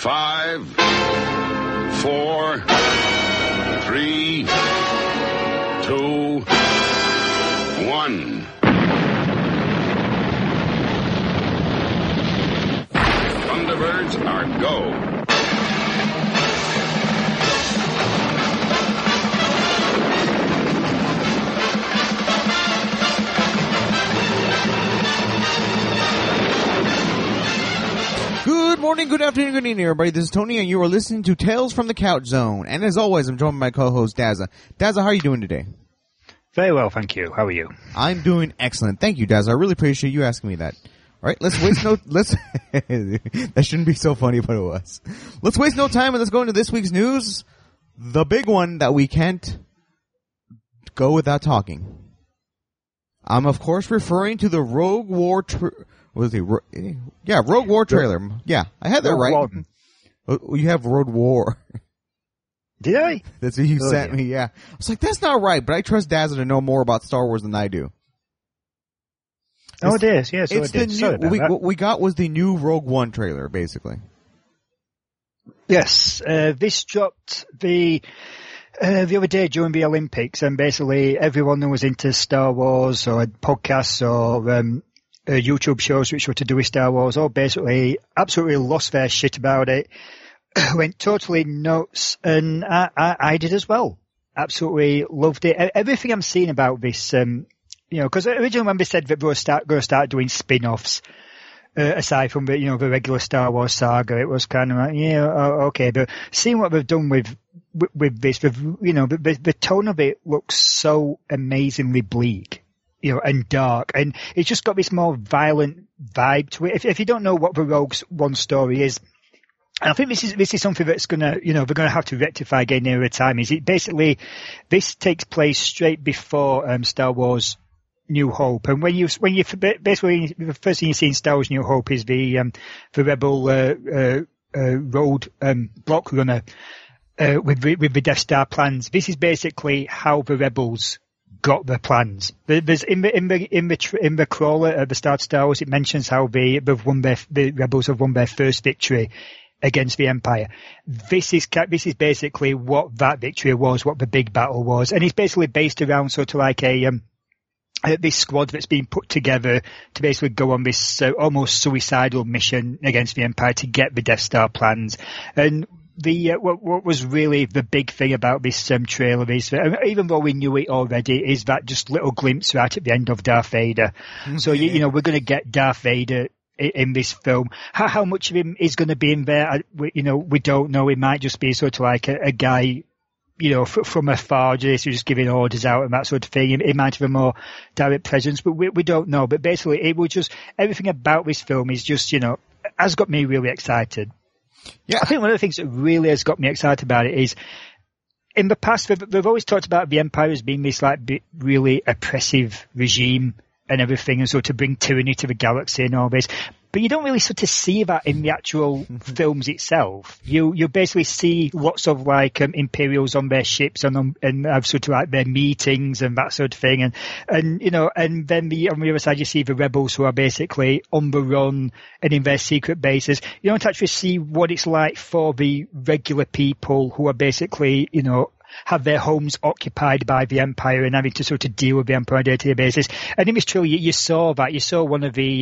5, 4, 3, 2, 1. Thunderbirds are go. Good morning, good afternoon, good evening, everybody. This is Tony, and you are listening to Tales from the Couch Zone. And as always, I'm joined by my co-host, Dazza. Dazza, how are you doing today? Very well, thank you. How are you? I'm doing excellent. Thank you, Dazza. I really appreciate you asking me that. All right, let's waste no... that shouldn't be so funny, but it was. Let's waste no time, and let's go into this week's news. The big one that we can't go without talking. I'm, of course, referring to the Rogue War... Rogue War trailer. Yeah, I had that Rogue right. Warden. Oh, you have Road War. Did I? That's what you sent me, yeah. I was like, that's not right, but I trust Dazza to know more about Star Wars than I do. Oh, it is. Yes, it's it the new. What we got was the new Rogue One trailer, basically. Yes, this dropped the other day during the Olympics, and basically everyone who was into Star Wars or podcasts or YouTube shows which were to do with Star Wars all basically absolutely lost their shit about it, went totally nuts, and I did as well. Absolutely loved it. Everything I'm seeing about this, because originally when they said that they were going to start doing spin-offs, aside from the regular Star Wars saga, it was kind of like, okay, but seeing what they've done with this, the tone of it looks so amazingly bleak. And dark, and it's just got this more violent vibe to it. If you don't know what the Rogue One story is, and I think this is something that's gonna, they're gonna have to rectify again nearer time. Is it basically this takes place straight before Star Wars New Hope, and when you basically the first thing you see in Star Wars New Hope is the rebel road block runner with the Death Star plans. This is basically how the rebels got the plans. There's in the crawler at the start of Star Wars, it mentions how the rebels have won their first victory against the Empire. This is basically what that victory was, what the big battle was, and it's basically based around sort of like this squad that's been put together to basically go on this almost suicidal mission against the Empire to get the Death Star plans. And what was really the big thing about this trailer is that, even though we knew it already, is that just little glimpse right at the end of Darth Vader. So we're going to get Darth Vader in this film. How much of him is going to be in there? We don't know. It might just be sort of like a guy, from afar, just giving orders out and that sort of thing. It might have a more direct presence, but we don't know. But basically, it was just everything about this film is just has got me really excited. Yeah, I think one of the things that really has got me excited about it is, in the past, they've always talked about the Empire as being this really oppressive regime and everything, and so to bring tyranny to the galaxy and all this. But you don't really sort of see that in the actual films itself. You basically see lots of Imperials on their ships and have sort of like their meetings and that sort of thing, and then on the other side you see the rebels who are basically on the run and in their secret bases. You don't actually see what it's like for the regular people who are basically have their homes occupied by the Empire and having to sort of deal with the Empire on a day-to-day basis. And in this trailer, you saw that. You saw one of the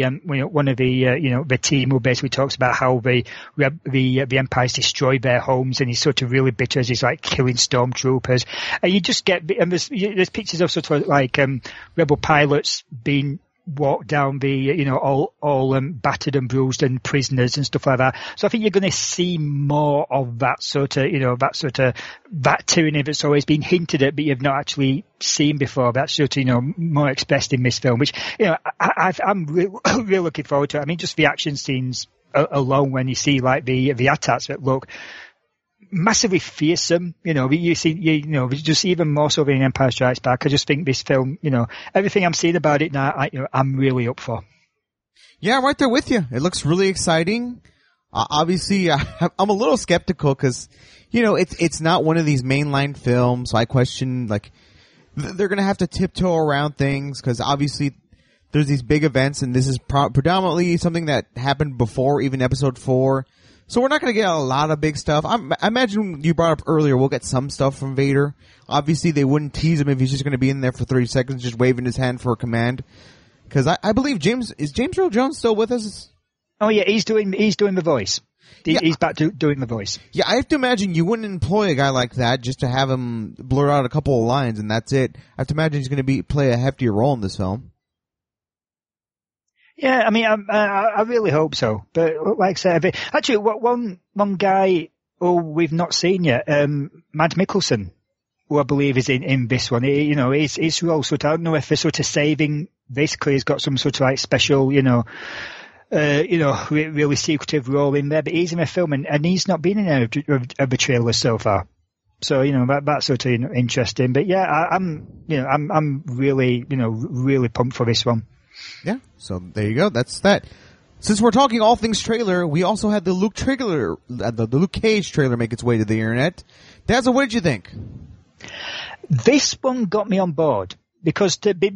the team who basically talks about how the Empire's destroyed their homes, and he's sort of really bitter as he's like killing stormtroopers. And you just get, and there's pictures of sort of like rebel pilots being walk down the, all battered and bruised and prisoners and stuff like that. So I think you're going to see more of that sort of, that tyranny that's always been hinted at, but you've not actually seen before. That's sort of, more expressed in this film, which, I'm really looking forward to it. I mean, just the action scenes alone, when you see like the AT-ATs that look massively fearsome, you see, just even more so than Empire Strikes Back. I just think this film, everything I'm seeing about it now, I'm really up for. Yeah, I'm right there with you. It looks really exciting. Obviously, I'm a little skeptical because, it's not one of these mainline films. So I question, they're going to have to tiptoe around things because obviously there's these big events, and this is predominantly something that happened before even Episode 4. So we're not going to get a lot of big stuff. I imagine you brought up earlier we'll get some stuff from Vader. Obviously, they wouldn't tease him if he's just going to be in there for 30 seconds just waving his hand for a command. Because I believe James Earl Jones still with us? Oh, yeah, he's doing the voice. He's back to doing the voice. Yeah, I have to imagine you wouldn't employ a guy like that just to have him blur out a couple of lines and that's it. I have to imagine he's going to play a heftier role in this film. Yeah, I mean, I really hope so. But like I said, actually, one guy who we've not seen yet, Mads Mikkelsen, who I believe is in this one. His role sort of, I don't know if they're sort of saving this, because he's got some sort of like special, really secretive role in there. But he's in a film, and he's not been in a trailer so far. So that's sort of interesting. But yeah, I'm really really pumped for this one. Yeah, so there you go. That's that. Since we're talking all things trailer, we also had the Luke Cage trailer make its way to the internet. Dazzle, what did you think? This one got me on board because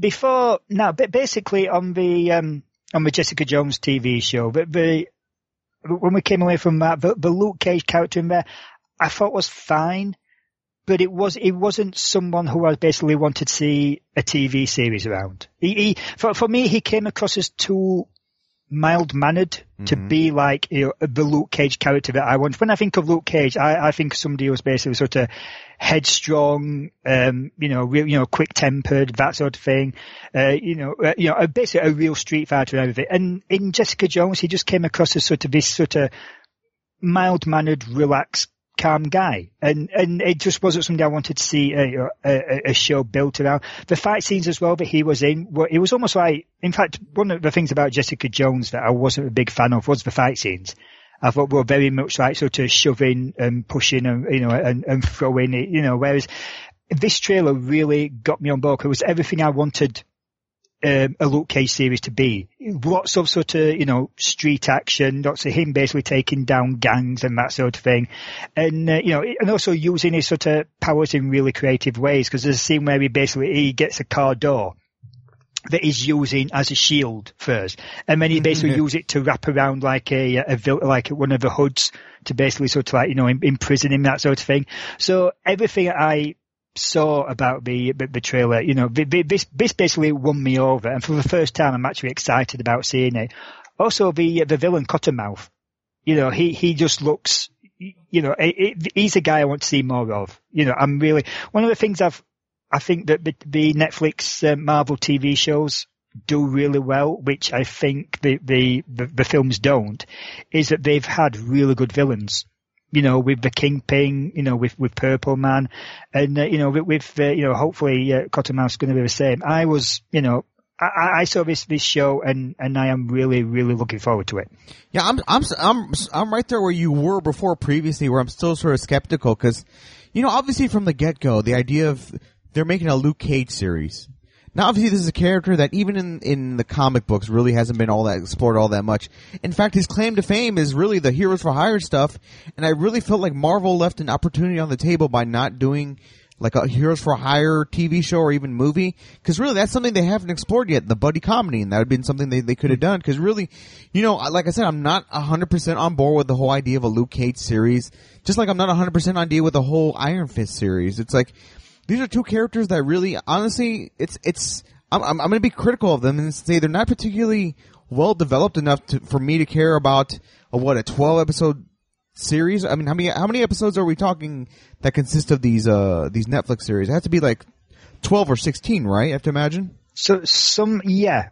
basically on the Jessica Jones TV show, when we came away from that, the Luke Cage character in there, I thought was fine. But it wasn't someone who I basically wanted to see a TV series around. For me, he came across as too mild-mannered to be like, the Luke Cage character that I want. When I think of Luke Cage, I think of somebody who's basically sort of headstrong, quick-tempered, that sort of thing. Basically a real street fighter and everything. And in Jessica Jones, he just came across as sort of this sort of mild-mannered, relaxed, calm guy, and it just wasn't something I wanted to see a show built around. The fight scenes as well that he was in, it was almost like, in fact, one of the things about Jessica Jones that I wasn't a big fan of was the fight scenes. I thought were very much like sort of shoving and pushing and throwing it, whereas this trailer really got me on board. It was everything I wanted a Luke Cage series to be. Lots of sort of, street action, lots of him basically taking down gangs and that sort of thing. And, and also using his sort of powers in really creative ways, because there's a scene where he gets a car door that he's using as a shield first. And then he basically uses it to wrap around like like one of the hoods to basically sort of like, imprison him, that sort of thing. So everything I saw about the trailer, this basically won me over, and for the first time I'm actually excited about seeing it. Also the villain Cottonmouth, he just looks, he's a guy I want to see more of. I'm really, one of the things I think that the Netflix Marvel TV shows do really well, which I think the films don't, is that they've had really good villains. With the Kingpin, with Purple Man, and, hopefully, Cottonmouth's going to be the same. I saw this show and I am really, really looking forward to it. Yeah, I'm right there where you were before previously, where I'm still sort of skeptical because, obviously from the get-go, the idea of they're making a Luke Cage series. Now, obviously, this is a character that even in the comic books really hasn't been explored all that much. In fact, his claim to fame is really the Heroes for Hire stuff, and I really felt like Marvel left an opportunity on the table by not doing like a Heroes for Hire TV show or even movie, because really that's something they haven't explored yet, the buddy comedy, and that would have been something they could have done, because really, like I said, I'm not 100% on board with the whole idea of a Luke Cage series, just like I'm not 100% on board with the whole Iron Fist series. It's like, these are two characters that really, honestly, I'm going to be critical of them and say they're not particularly well developed enough for me to care about a 12 episode series. I mean, how many episodes are we talking that consist of these Netflix series? It has to be like 12 or 16, right? I have to imagine. So yeah.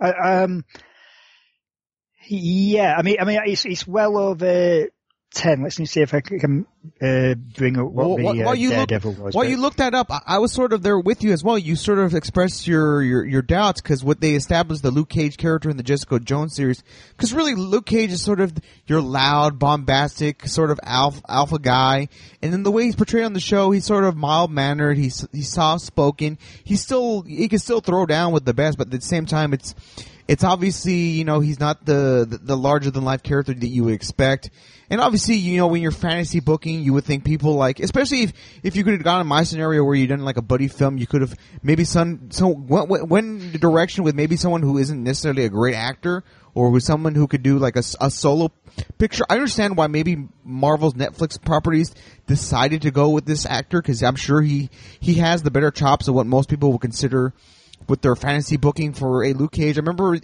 Yeah, I mean, it's well over 10. Let's see if I can bring up what Daredevil was. While you looked that up, I was sort of there with you as well. You sort of expressed your doubts because what they established the Luke Cage character in the Jessica Jones series. Because really, Luke Cage is sort of your loud, bombastic, sort of alpha guy. And then the way he's portrayed on the show, he's sort of mild-mannered. He's soft-spoken. He can still throw down with the best, but at the same time, it's obviously, he's not the larger-than-life character that you would expect. And obviously, when you're fantasy booking, you would think people like, especially if you could have gone in my scenario where you done like a buddy film, you could have maybe went in the direction with maybe someone who isn't necessarily a great actor or who's someone who could do like a solo picture. I understand why maybe Marvel's Netflix properties decided to go with this actor, because I'm sure he has the better chops of what most people will consider with their fantasy booking for a Luke Cage. I remember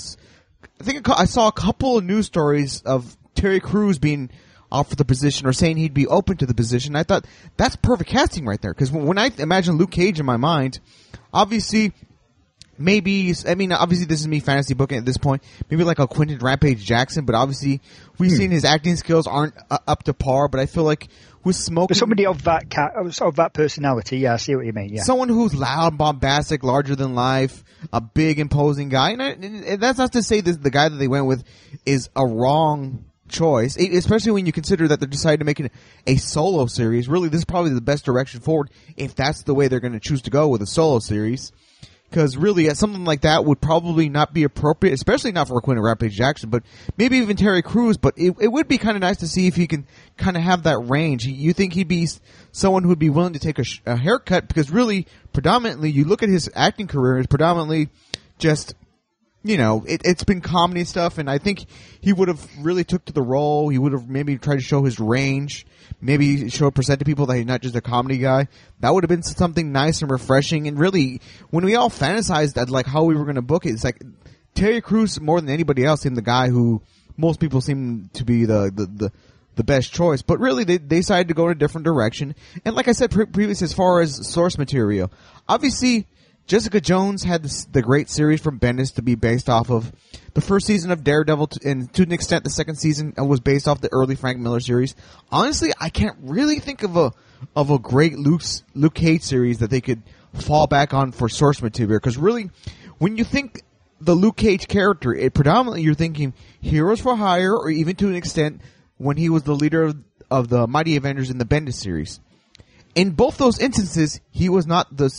I saw a couple of news stories of Terry Crews being offered the position or saying he'd be open to the position. I thought that's perfect casting right there, because when I imagine Luke Cage in my mind, obviously this is me fantasy booking at this point, maybe like a Quentin Rampage Jackson, but obviously we've seen his acting skills aren't up to par, but I feel like with Smoking... But somebody of that personality, yeah, I see what you mean, yeah. Someone who's loud, bombastic, larger than life, a big, imposing guy, and that's not to say that the guy that they went with is a wrong choice, especially when you consider that they're deciding to make it a solo series. Really, this is probably the best direction forward if that's the way they're going to choose to go with a solo series. Because really, something like that would probably not be appropriate, especially not for Quentin Rampage Jackson, but maybe even Terry Crews. But it would be kind of nice to see if he can kind of have that range. You think he'd be someone who would be willing to take a haircut? Because really, predominantly, you look at his acting career, it's predominantly just, it's been comedy stuff, and I think he would have really took to the role. He would have maybe tried to show his range, maybe present to people that he's not just a comedy guy. That would have been something nice and refreshing. And really, when we all fantasized at like how we were going to book it, it's like Terry Crews more than anybody else seemed the guy who most people seem to be the best choice. But really, they decided to go in a different direction. And like I said previously, as far as source material, obviously Jessica Jones had the great series from Bendis to be based off of. The first season of Daredevil, and to an extent the second season, was based off the early Frank Miller series. Honestly, I can't really think of a great Luke Cage series that they could fall back on for source material. Because really, when you think the Luke Cage character, predominantly you're thinking Heroes for Hire, or even to an extent when he was the leader of the Mighty Avengers in the Bendis series. In both those instances, he was not the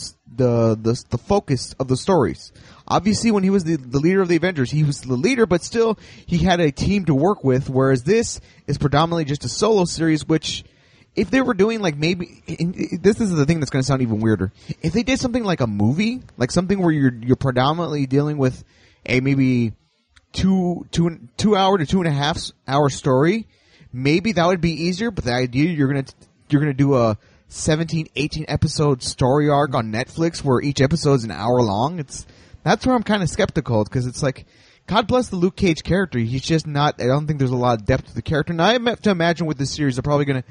focus of the stories. Obviously, when he was the leader of the Avengers, he was the leader, but still, he had a team to work with, whereas this is predominantly just a solo series, which, if they were doing like maybe, this is the thing that's going to sound even weirder. If they did something like a movie, like something where you're predominantly dealing with a maybe 2 hour to 2.5 hour story, maybe that would be easier, but the idea you're going to do a 17, 18 episode story arc on Netflix where each episode is an hour long, that's where I'm kind of skeptical, because it's like, God bless the Luke Cage character. He's just not, I don't think there's a lot of depth to the character. Now, I have to imagine with this series,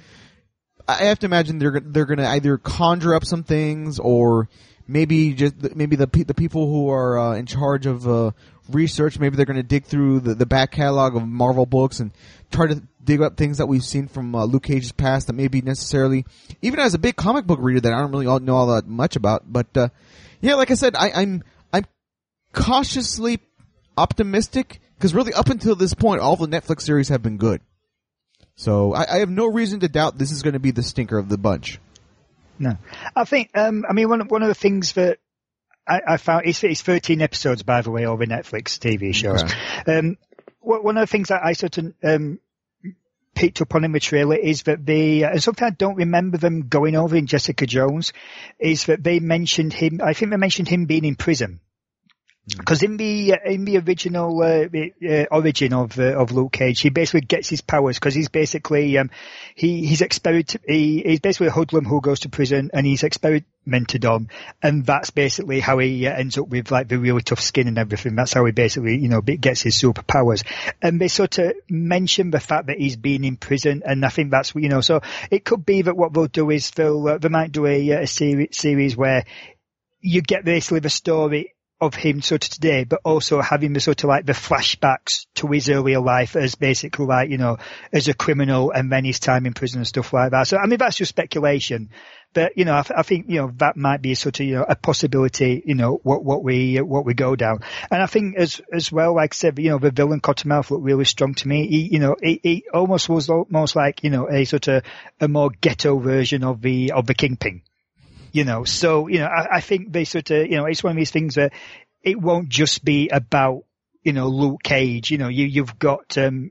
I have to imagine they're gonna either conjure up some things, or maybe the people who are in charge of research, maybe they're gonna dig through the back catalog of Marvel books and try to dig up things that we've seen from Luke Cage's past that maybe necessarily, even as a big comic book reader that I don't really know all that much about. But yeah, like I said, I'm cautiously optimistic, because really up until this point, all the Netflix series have been good. So I have no reason to doubt this is going to be the stinker of the bunch. No, I think one of the things that I found, it's 13 episodes, by the way, over Netflix TV shows. Okay. One of the things that I sort of picked up on in the trailer is that and something I don't remember them going over in Jessica Jones, is that they mentioned him. I think they mentioned him being in prison. Because in the original origin of Luke Cage, he basically gets his powers because he's basically he's basically a hoodlum who goes to prison, and he's experimented on, and that's basically how he ends up with like the really tough skin and everything. That's how he basically gets his superpowers. And they sort of mention the fact that he's been in prison, and I think that's so it could be that what they'll do is they might do a series where you get basically the story of him sort of today, but also having the sort of like the flashbacks to his earlier life as basically like, as a criminal, and then his time in prison and stuff like that. So, I mean, that's just speculation, but, I think, that might be a sort of, a possibility, what we go down. And I think as well, like I said, the villain Cottonmouth looked really strong to me. He almost was almost like, a sort of a more ghetto version of the Kingpin. So, I think they sort of, it's one of these things that it won't just be about, Luke Cage. You've got,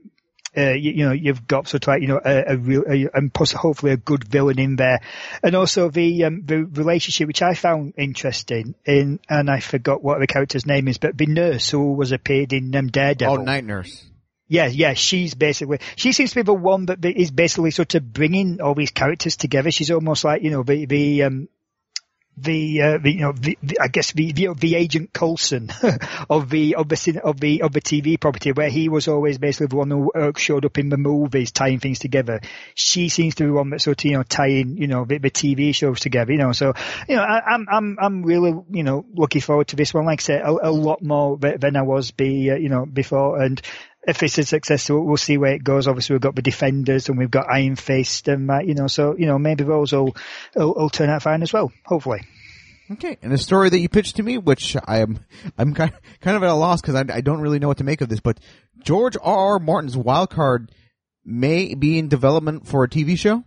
you've got sort of like, a real, and hopefully a good villain in there. And also the relationship, which I found interesting and I forgot what the character's name is, but the nurse who was appeared in Daredevil. Oh, Night Nurse. Yeah, she seems to be the one that is basically sort of bringing all these characters together. She's almost like, I guess the Agent Coulson of the TV property, where he was always basically the one who showed up in the movies tying things together. She seems to be one that's sort of tying the TV shows together. So I'm really looking forward to this one. Like I said, a lot more than I was before. And if it's a success, we'll see where it goes. Obviously, we've got the Defenders and we've got Iron Fist, and maybe those will turn out fine as well. Hopefully. Okay, and a story that you pitched to me, which I'm kind of at a loss because I don't really know what to make of this, but George R. Martin's Wildcard may be in development for a TV show.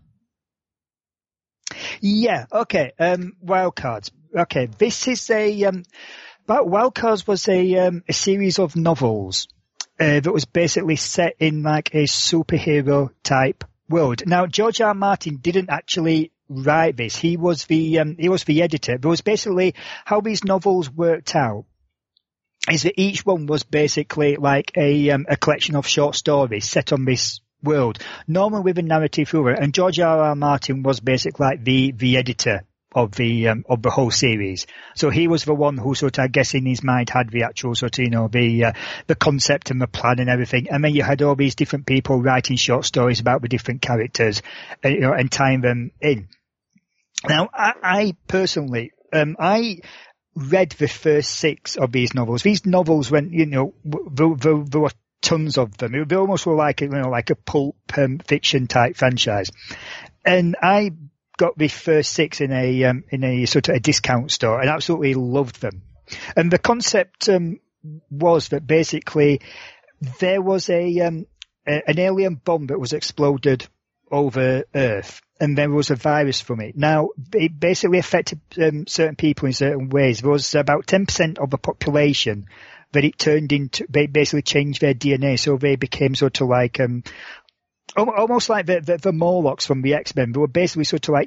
Yeah. Okay. Wildcards. Okay. This is Wildcards was a series of novels. That was basically set in like a superhero type world. Now, George R. Martin didn't actually write this. He was the editor. But it was basically how these novels worked out is that each one was basically like a collection of short stories set on this world, normally with a narrative through it. And George R. R. Martin was basically like the editor of the whole series. So he was the one who sort of, I guess, in his mind had the actual sort of, the concept and the plan and everything. And then you had all these different people writing short stories about the different characters, and tying them in. Now, I personally, I read the first 6 of these novels. These novels went, there were tons of them. They almost were like a pulp fiction type franchise. And I got the first 6 in a sort of a discount store and absolutely loved them. And the concept was that basically there was an alien bomb that was exploded over Earth, and there was a virus from it. Now, it basically affected certain people in certain ways. There was about 10% of the population that it turned into, they basically changed their DNA, so they became sort of like almost like the Morlocks from the X-Men. They were basically sort of like,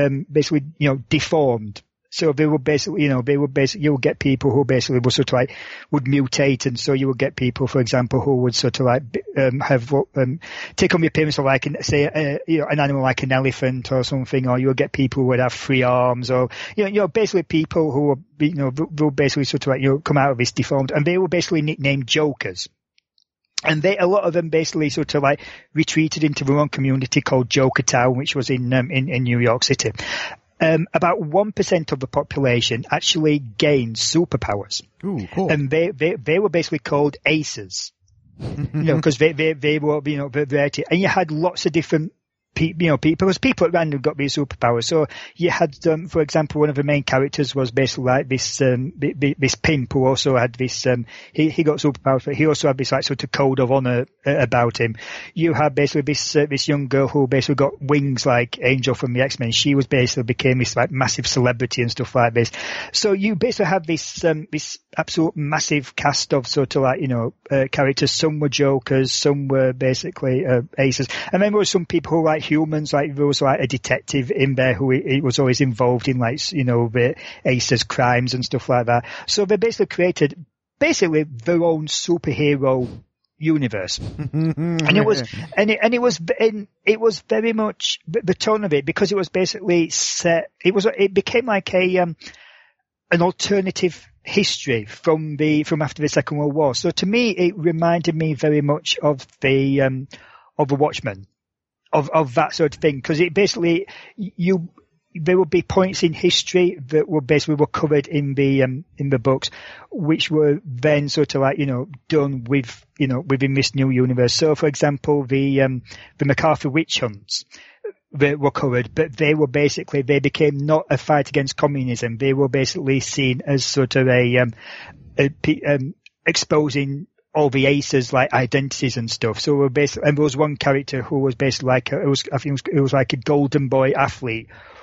deformed. So they were basically, you would get people who basically were sort of like, would mutate. And so you would get people, for example, who would sort of like, take on the appearance of like, say, an animal like an elephant or something, or you would get people who would have 3 arms, or, basically people who were, who basically sort of like, come out of this deformed, and they were basically nicknamed Jokers. And a lot of them basically sort of like retreated into their own community called Jokertown, which was in New York City. About 1% of the population actually gained superpowers. Ooh, cool. And they were basically called aces. Because they were, variety. And you had lots of different people, because people at random got these superpowers. So you had, for example, one of the main characters was basically like this pimp who also had this, he got superpowers, but he also had this like sort of code of honor about him. You had basically this young girl who basically got wings like Angel from the X-Men. She was basically became this like massive celebrity and stuff like this. So you basically had this absolute massive cast of sort of like, characters. Some were Jokers, some were basically, aces. And then there were some people who like humans, like there was like a detective in there who he was always involved in like, the aces crimes and stuff like that. So they basically created their own superhero universe. And it was very much the tone of it, because it was basically set, it became like an alternative history from after the Second World War. So to me, it reminded me very much of the Watchmen, of that sort of thing, because it basically there would be points in history that were covered in the books, which were then sort of like, done with, within this new universe. So for example, the MacArthur witch hunts, they were covered, but they became not a fight against communism. They were basically seen as sort of exposing all the aces like identities and stuff. So and there was one character who was basically like, it was like a golden boy athlete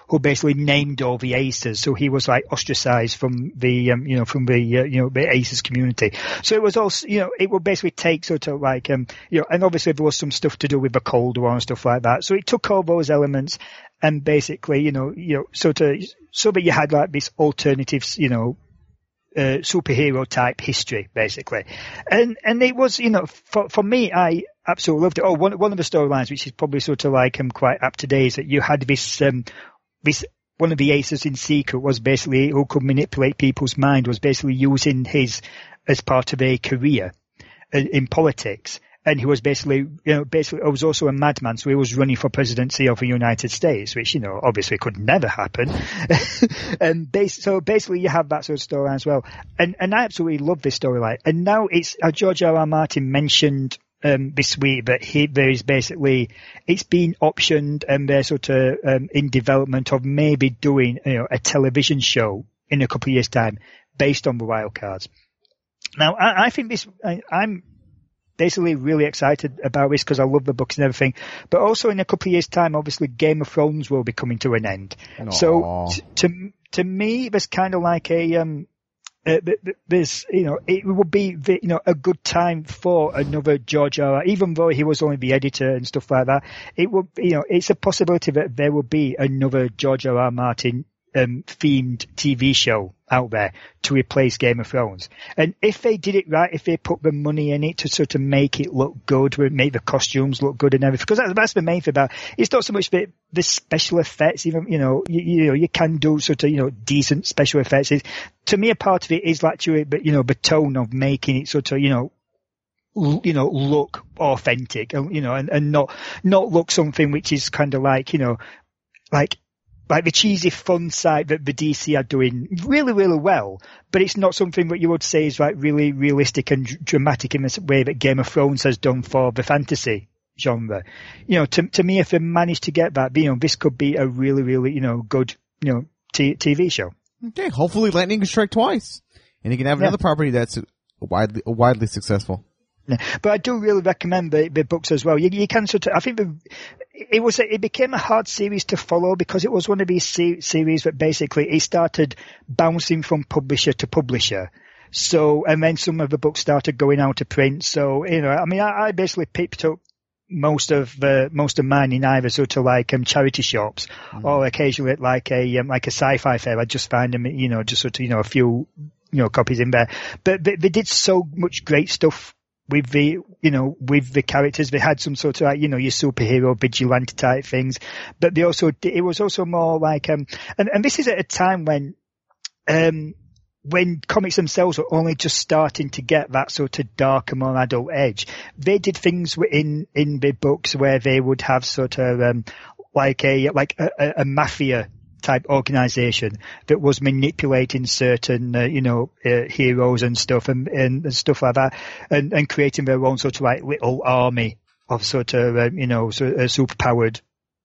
who basically named all the aces. So he was like ostracized from the, the aces community. So it was also, it would basically take sort of like, and obviously there was some stuff to do with the Cold War and stuff like that. So it took all those elements and basically, so that you had like this alternative, superhero type history, basically. And it was, for me, I absolutely loved it. Oh, one of the storylines, which is probably sort of like quite up to date, is that you had this one of the aces in Secret was basically who could manipulate people's mind, was basically using his as part of a career in politics. And he was basically was also a madman, so he was running for presidency of the United States, which, obviously could never happen. And so basically you have that sort of storyline as well. And I absolutely love this storyline. And now it's, George R.R. Martin mentioned this week that there is basically, it's been optioned and they're sort of in development of maybe doing a television show in a couple of years' time based on the wild cards. Now, I think this, I'm basically really excited about this because I love the books and everything. But also in a couple of years' time, obviously Game of Thrones will be coming to an end. Aww. So to me, there's kind of like there's, it would be, a good time for another George R.R. Even though he was only the editor and stuff like that, it would, it's a possibility that there will be another George R.R. Martin themed TV show out there to replace Game of Thrones. And if they did it right, if they put the money in it to sort of make it look good, make the costumes look good and everything, because that's the main thing about it. It's not so much the special effects, even, you can do sort of, decent special effects. To me, a part of it is actually, the tone of making it sort of, look authentic, and not look something which is kind of like, like the cheesy fun side that the DC are doing really, really well, but it's not something that you would say is like really realistic and dramatic in the way that Game of Thrones has done for the fantasy genre. To me, if they manage to get that, this could be a really, really, good, TV show. Okay, hopefully Lightning can strike twice, and you can have another property that's widely successful. But I do really recommend the books as well. You can sort of, I think it became a hard series to follow because it was one of these series that basically it started bouncing from publisher to publisher. So, and then some of the books started going out of print. So, I basically picked up most of mine in either sort of like charity shops or occasionally at like a sci-fi fair. I just find them, just sort of, a few, copies in there. But they did so much great stuff with the characters. They had some sort of like, your superhero vigilante type things, but it was also more like, and this is at a time when comics themselves were only just starting to get that sort of darker, more adult edge. They did things in the books where they would have sort of, like a mafia type organization that was manipulating certain, heroes and stuff and stuff like that, and creating their own sort of like little army of sort of, superpowered,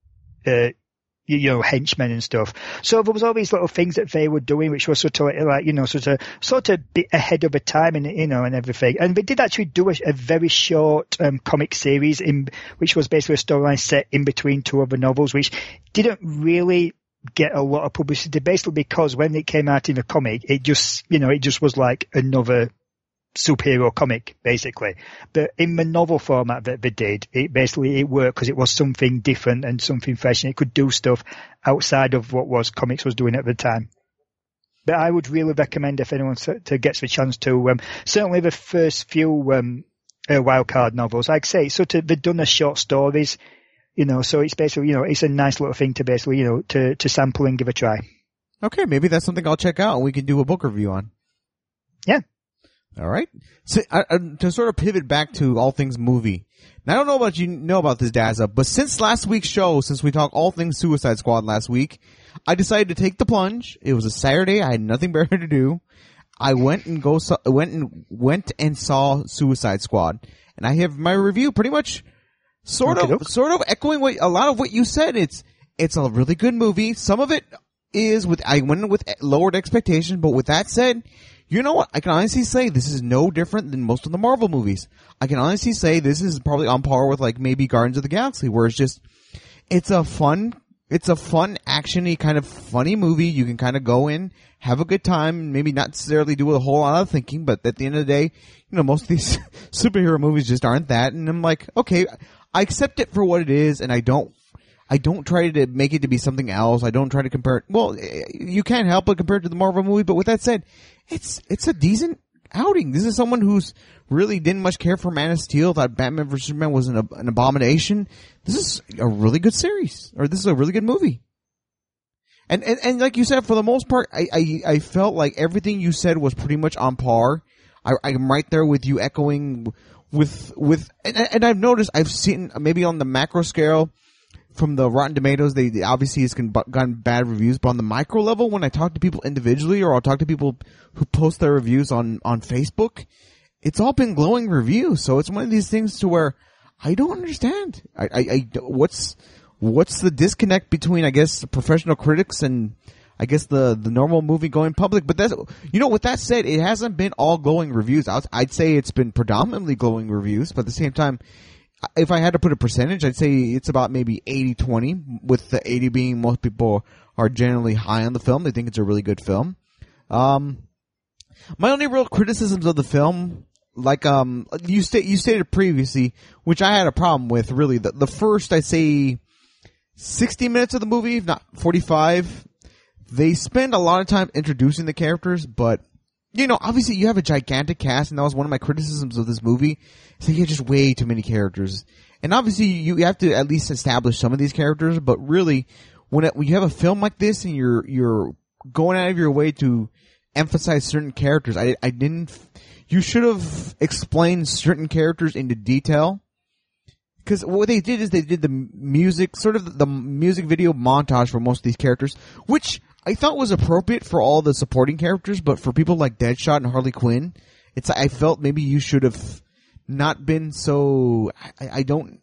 henchmen and stuff. So there was all these little things that they were doing, which was sort of like, sort of bit ahead of the time and, and everything. And they did actually do a very short, comic series which was basically a storyline set in between two other novels, which didn't really get a lot of publicity, basically because when it came out in the comic, it just was like another superhero comic, basically. But in the novel format that they did, it worked because it was something different and something fresh, and it could do stuff outside of what comics was doing at the time. But I would really recommend if anyone gets the chance to, certainly the first few Wildcard novels, like I say, they've done the short stories, so it's basically, it's a nice little thing to basically, to sample and give a try. Okay, maybe that's something I'll check out and we can do a book review on. Yeah. All right. So, to sort of pivot back to all things movie. Now, I don't know about you know about this, Dazza, but since last week's show, since we talked all things Suicide Squad last week, I decided to take the plunge. It was a Saturday. I had nothing better to do. I went and saw Suicide Squad, and I have my review pretty much sort of echoing a lot of what you said. It's a really good movie. Some of it is I went in with lowered expectations, but with that said, you know what? I can honestly say this is no different than most of the Marvel movies. I can honestly say this is probably on par with like maybe Guardians of the Galaxy, where it's a fun It's a fun, actiony, kind of funny movie. You can kind of go in, have a good time, maybe not necessarily do a whole lot of thinking, but at the end of the day, most of these superhero movies just aren't that. And I'm like, okay, I accept it for what it is, and I don't try to make it to be something else. I don't try to compare it. Well, you can't help but compare it to the Marvel movie, but with that said, it's a decent outing. This is someone who's really didn't much care for Man of Steel, thought Batman vs. Superman was an abomination. This is a really good series, or this is a really good movie. And like you said, for the most part, I felt like everything you said was pretty much on par. I'm right there with you, echoing and I've noticed, I've seen maybe on the macro scale from the Rotten Tomatoes, they obviously has gotten bad reviews, but on the micro level, when I talk to people individually, or I'll talk to people who post their reviews on Facebook, it's all been glowing reviews. So it's one of these things to where I don't understand. What's the disconnect between, I guess, professional critics and I guess the normal movie going public? But that's, with that said, it hasn't been all glowing reviews. I'd say it's been predominantly glowing reviews, but at the same time, if I had to put a percentage, I'd say it's about maybe 80-20, with the 80 being most people are generally high on the film. They think it's a really good film. My only real criticisms of the film, like you stated previously, which I had a problem with, really, the first, I'd say 60 minutes of the movie, if not 45, they spend a lot of time introducing the characters, but obviously you have a gigantic cast, and that was one of my criticisms of this movie. So you have just way too many characters. And obviously you have to at least establish some of these characters, but really, when you have a film like this and you're going out of your way to emphasize certain characters, you should have explained certain characters into detail. Because what they did is they did the music, sort of the music video montage for most of these characters, which I thought was appropriate for all the supporting characters, but for people like Deadshot and Harley Quinn, I felt maybe you should have not been so, I don't...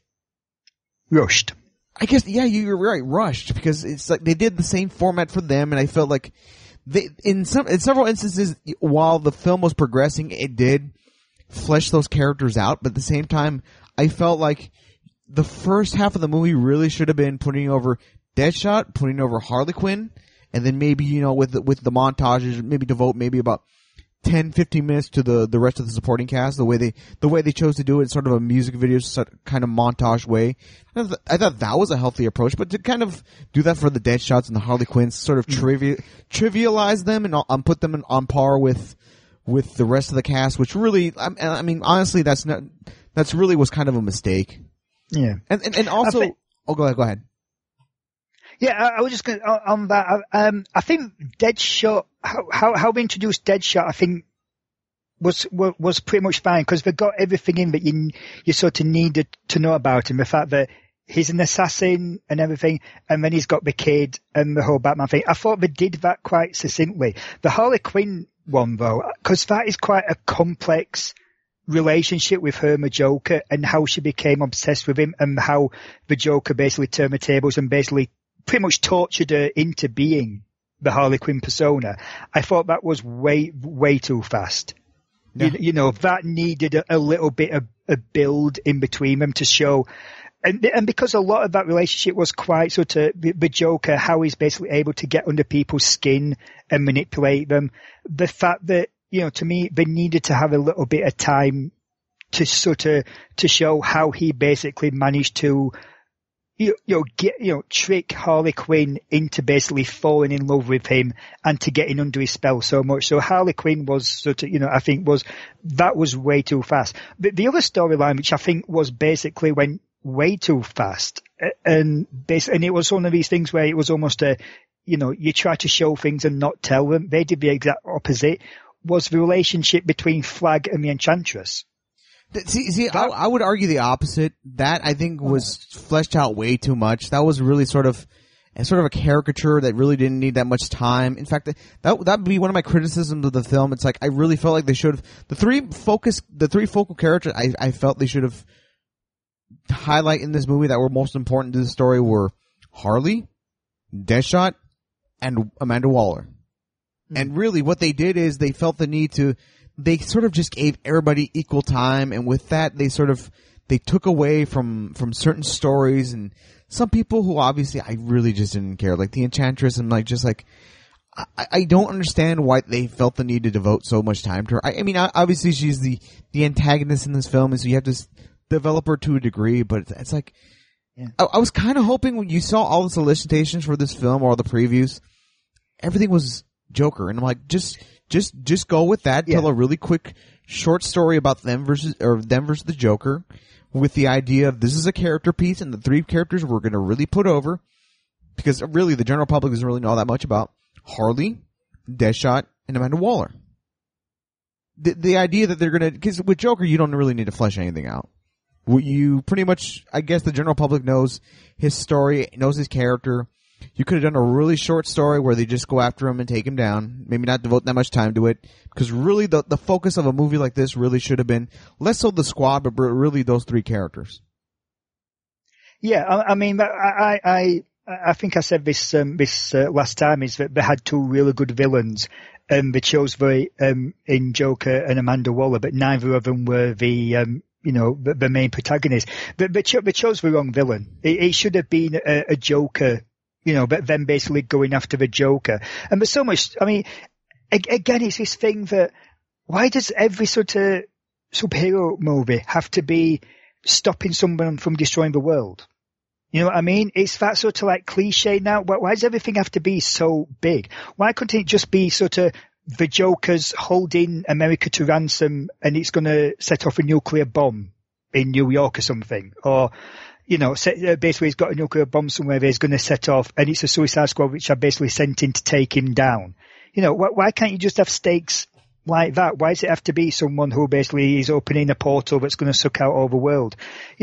rushed. I guess, yeah, you're right, rushed, because it's like they did the same format for them, and I felt like in several instances, while the film was progressing, it did flesh those characters out, but at the same time, I felt like the first half of the movie really should have been putting over Deadshot, putting over Harley Quinn, and then maybe, with the montages, maybe devote maybe about 10-15 minutes to the rest of the supporting cast, the way they chose to do it, sort of a music video kind of montage way. I thought that was a healthy approach, but to kind of do that for the Deadshots and the Harley Quinns, sort of trivialize them and put them on par with the rest of the cast, which really, I mean, honestly, that's really was kind of a mistake. Yeah. And also, go ahead. Yeah, I was just going on that. I think Deadshot, how we introduced Deadshot, I think was pretty much fine, because they got everything in that you sort of needed to know about him. The fact that he's an assassin and everything, and then he's got the kid and the whole Batman thing. I thought they did that quite succinctly. The Harley Quinn one, though, because that is quite a complex relationship with her and the Joker, and how she became obsessed with him, and how the Joker basically turned the tables and basically pretty much tortured her into being the Harley Quinn persona. I thought that was way too fast. Yeah. That needed a little bit of a build in between them to show. And because a lot of that relationship was quite sort of the Joker, how he's basically able to get under people's skin and manipulate them. The fact that, to me, they needed to have a little bit of time to to show how he basically managed to, trick Harley Quinn into basically falling in love with him and to getting under his spell so much. So Harley Quinn was I think that was way too fast. But the other storyline, which I think was basically went way too fast, and it was one of these things where it was almost you try to show things and not tell them. They did the exact opposite, was the relationship between Flag and the Enchantress. See, I would argue the opposite. That, I think, was fleshed out way too much. That was really sort of a caricature that really didn't need that much time. In fact, that would be one of my criticisms of the film. It's like, I really felt like they should have, the three focal characters I felt they should have highlight in this movie that were most important to the story were Harley, Deadshot, and Amanda Waller. Mm-hmm. And really what they did is they felt the need to, they sort of just gave everybody equal time, and with that they they took away from certain stories, and some people who obviously I really just didn't care, like the Enchantress, and like just like I don't understand why they felt the need to devote so much time to her. I mean, obviously she's the antagonist in this film, and so you have to develop her to a degree, but it's like, yeah. I was kind of hoping when you saw all the solicitations for this film or all the previews, everything was Joker, and I'm like, just go with that. Yeah. Tell a really quick short story about them versus the Joker, with the idea of this is a character piece, and the three characters we're going to really put over, because really the general public doesn't really know all that much about Harley, Deadshot, and Amanda Waller. The idea that they're going to, because with Joker you don't really need to flesh anything out. You pretty much, I guess the general public knows his story, knows his character. You could have done a really short story where they just go after him and take him down. Maybe not devote that much time to it. Because really the focus of a movie like this really should have been less so the squad, but really those three characters. Yeah, I mean, I think I said this last time, is that they had two really good villains. They chose in Joker and Amanda Waller, but neither of them were the main protagonist. But they chose the wrong villain. It should have been a Joker, but then basically going after the Joker. And there's so much, I mean, again, it's this thing that, why does every sort of superhero movie have to be stopping someone from destroying the world? You know what I mean? It's that sort of like cliche now. Why does everything have to be so big? Why couldn't it just be sort of the Joker's holding America to ransom and it's going to set off a nuclear bomb in New York or something? Or, basically he's got a nuclear bomb somewhere that he's going to set off, and it's a Suicide Squad which are basically sent in to take him down. Why can't you just have stakes like that? Why does it have to be someone who basically is opening a portal that's going to suck out all the world?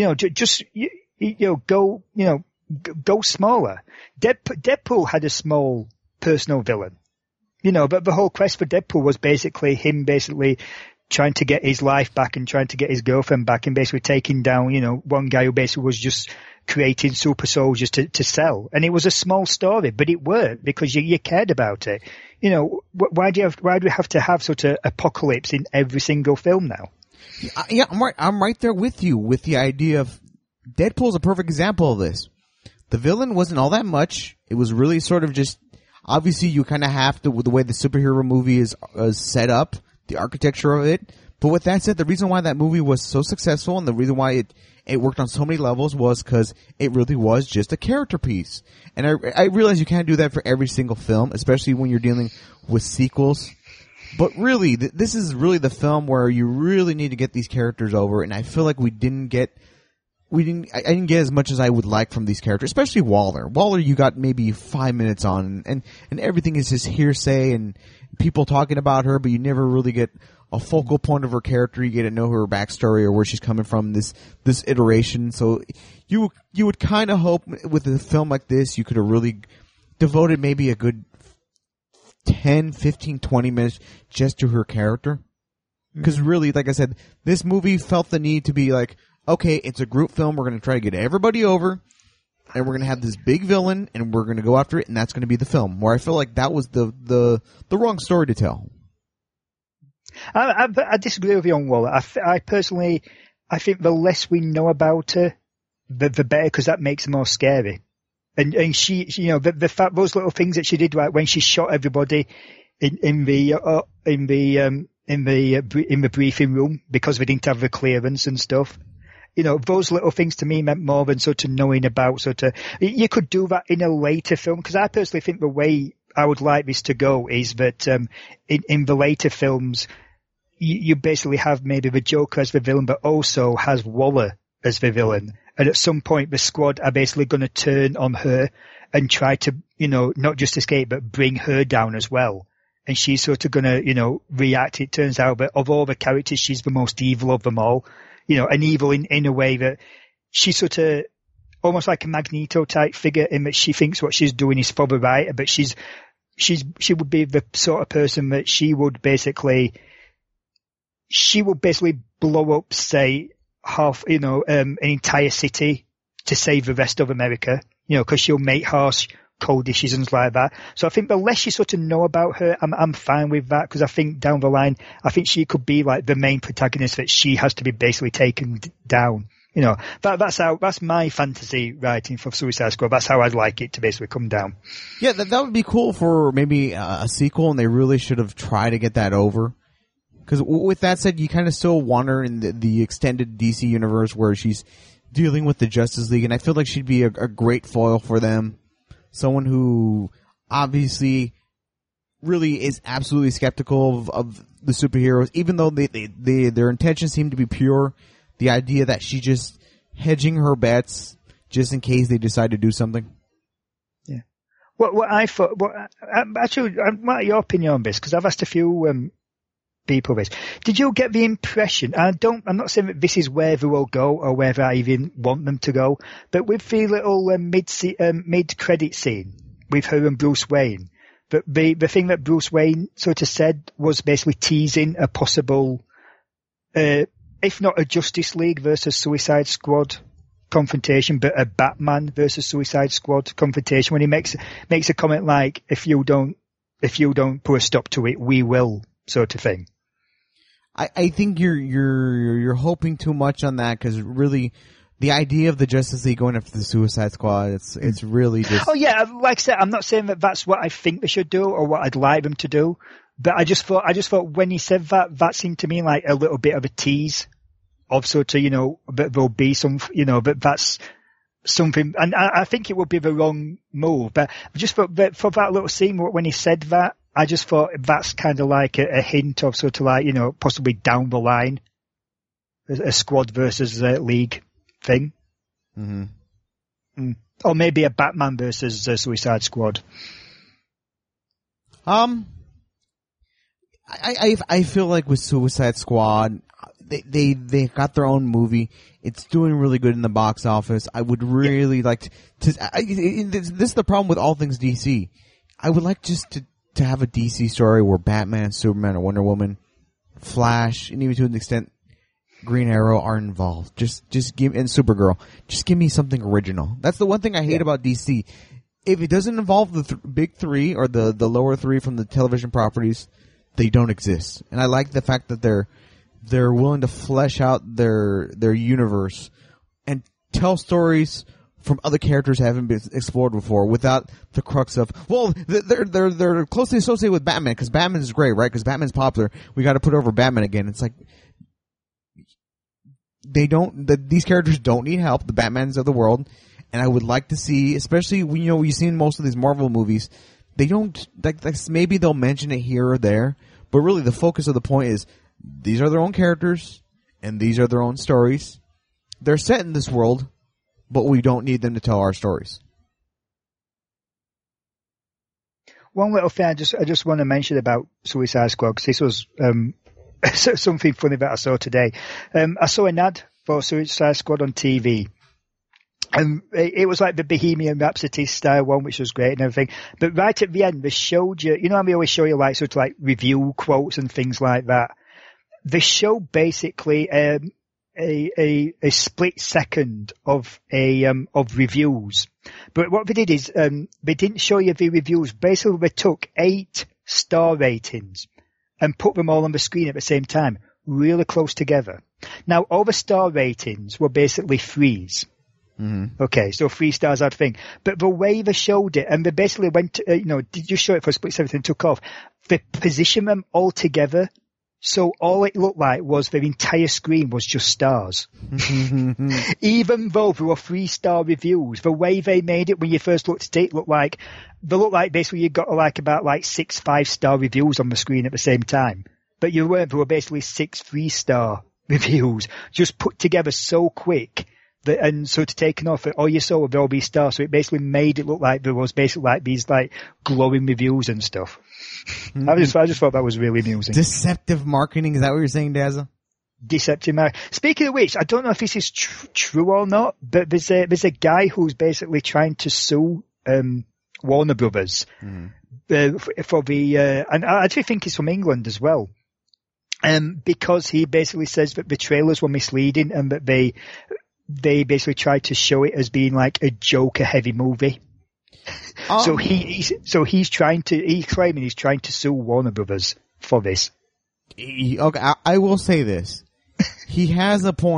Go smaller. Deadpool had a small personal villain, but the whole quest for Deadpool was basically him trying to get his life back and trying to get his girlfriend back, and basically taking down, one guy who basically was just creating super soldiers to sell. And it was a small story, but it worked because you cared about it. Why do we have to have sort of apocalypse in every single film now? Yeah, I'm right there with you with the idea of Deadpool's a perfect example of this. The villain wasn't all that much. It was really sort of just, obviously you kind of have to, with the way the superhero movie is set up, the architecture of it. But with that said, the reason why that movie was so successful and the reason why it worked on so many levels was because it really was just a character piece. And I realize you can't do that for every single film, especially when you're dealing with sequels. But really, this is really the film where you really need to get these characters over, and I feel like I didn't get as much as I would like from these characters, especially Waller. Waller, you got maybe 5 minutes on, and everything is just hearsay and people talking about her, but you never really get a focal point of her character. You get to know her backstory or where she's coming from this iteration. So you would kind of hope with a film like this, you could have really devoted maybe a good 10, 15, 20 minutes just to her character. Because really, like I said, this movie felt the need to be like, okay, it's a group film. We're going to try to get everybody over, and we're going to have this big villain, and we're going to go after it, and that's going to be the film. Where I feel like that was the wrong story to tell. I disagree with you on Waller. I personally think the less we know about her, the better, because that makes her more scary. And she, the fact, those little things that she did, like when she shot everybody in the briefing room because they didn't have the clearance and stuff. Those little things to me meant more than sort of knowing about you could do that in a later film, because I personally think the way I would like this to go is that, in the later films, you basically have maybe the Joker as the villain, but also has Waller as the villain. And at some point, the squad are basically going to turn on her and try to, not just escape, but bring her down as well. And she's sort of going to, react. It turns out that of all the characters, she's the most evil of them all. And evil in a way that she's sort of almost like a Magneto type figure, in that she thinks what she's doing is for the right, but she would be the sort of person that she would basically blow up, say, an entire city to save the rest of America, because she'll make harsh, cold decisions like that. So I think the less you sort of know about her, I'm fine with that, because I think down the line, I think she could be like the main protagonist that she has to be basically taken down. You know, that's my fantasy writing for Suicide Squad. That's how I'd like it to basically come down. Yeah, that would be cool for maybe a sequel, and they really should have tried to get that over. Because with that said, you kind of still want her in the extended DC universe where she's dealing with the Justice League, and I feel like she'd be a great foil for them. Someone who obviously really is absolutely skeptical of the superheroes, even though their intentions seem to be pure. The idea that she's just hedging her bets just in case they decide to do something. Yeah. What I thought, actually, I want your opinion on this, because I've asked a few people this. Did you get the impression, I'm not saying that this is where they will go or whether I even want them to go, but with the little mid-credit scene with her and Bruce Wayne, the thing that Bruce Wayne sort of said was basically teasing a possible, if not a Justice League versus Suicide Squad confrontation, but a Batman versus Suicide Squad confrontation, when he makes a comment like, if you don't put a stop to it, we will, sort of thing. I think you're hoping too much on that, because really the idea of the Justice League going after the Suicide Squad, it's really just... Oh yeah, like I said, I'm not saying that that's what I think they should do or what I'd like them to do, but I just thought when he said that seemed to me like a little bit of a tease of sort of, but there'll be some, but that's something, and I think it would be the wrong move, but I just thought that for that little scene when he said that, I just thought that's kind of like a hint of sort of like, possibly down the line, a squad versus a league thing. Mm-hmm. Or maybe a Batman versus a Suicide Squad. I feel like with Suicide Squad, they got their own movie. It's doing really good in the box office. I would really like to this is the problem with all things DC. I would like just to have a DC story where Batman, Superman, or Wonder Woman, Flash, and even to an extent Green Arrow are involved. Just give, and Supergirl. Just give me something original. That's the one thing I hate about DC. If it doesn't involve the big three or the lower three from the television properties, they don't exist. And I like the fact that they're willing to flesh out their universe and tell stories from other characters who haven't been explored before without the crux of, well, they're closely associated with Batman because Batman is great, right? Because Batman's popular. We got to put over Batman again. It's like these characters don't need help. The Batmans of the world, and I would like to see, especially when you see in most of these Marvel movies, they don't like maybe they'll mention it here or there, but really the focus of the point is these are their own characters and these are their own stories. They're set in this world, but we don't need them to tell our stories. One little thing I just want to mention about Suicide Squad, because this was something funny that I saw today. I saw an ad for Suicide Squad on TV. And it was like the Bohemian Rhapsody style one, which was great and everything. But right at the end, they showed you, how we always show you like sort of like review quotes and things like that. They show basically a split second of reviews. But what they did is they didn't show you the reviews. Basically, they took 8 star ratings and put them all on the screen at the same time, really close together. Now, all the star ratings were basically 3s. Mm-hmm. Okay, so 3 stars out of thing. But the way they showed it, and they basically went to, did you show it for a split second and took off? They positioned them all together. So all it looked like was the entire screen was just stars. Even though there were 3-star reviews, the way they made it when you first looked at it looked like basically you got about 6 5-star reviews on the screen at the same time. But there were basically 6 3-star reviews just put together so quick that, and sort of taken off all you saw with all these stars. So it basically made it look like there was basically like these like glowing reviews and stuff. I just thought that was really amusing. Deceptive marketing, is that what you're saying, Dazza? Deceptive marketing. Speaking of which, I don't know if this is true or not, but there's a guy who's basically trying to sue Warner Brothers for the and I actually think he's from England as well, because he basically says that the trailers were misleading and that they basically tried to show it as being like a Joker-heavy movie. So he's claiming he's trying to sue Warner Brothers for this. Okay, I will say this. He has a point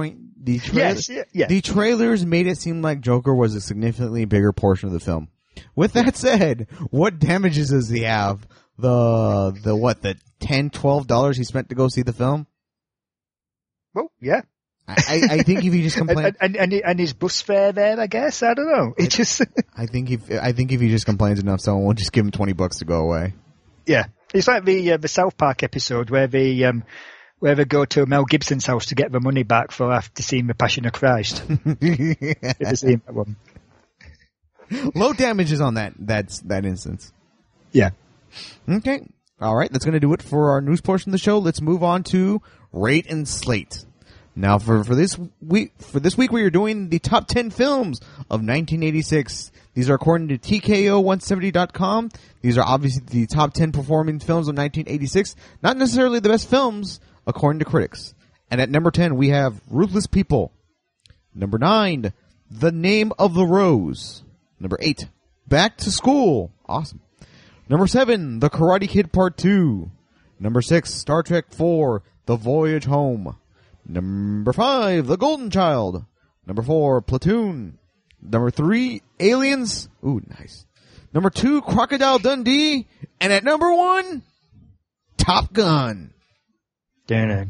The trailers made it seem like Joker was a significantly bigger portion of the film. With that said, what damages does he have? The $10, $12 he spent to go see the film? Well, yeah. I think if he just complains and his bus fare there, I guess, I don't know. It just I think if he just complains enough, someone will just give him $20 to go away. Yeah, it's like the South Park episode where they go to Mel Gibson's house to get the money back for after seeing The Passion of Christ. Ever seen that one? Low damages on that instance. Yeah. Okay. All right. That's going to do it for our news portion of the show. Let's move on to Rate and Slate. Now, for this week, we are doing the top 10 films of 1986. These are according to TKO170.com. These are obviously the top 10 performing films of 1986. Not necessarily the best films, according to critics. And at number 10, we have Ruthless People. Number 9, The Name of the Rose. Number 8, Back to School. Awesome. Number 7, The Karate Kid Part 2. Number 6, Star Trek IV, The Voyage Home. Number 5, The Golden Child. Number 4, Platoon. Number 3, Aliens. Ooh, nice. Number 2, Crocodile Dundee. And at number 1, Top Gun. Dazzle,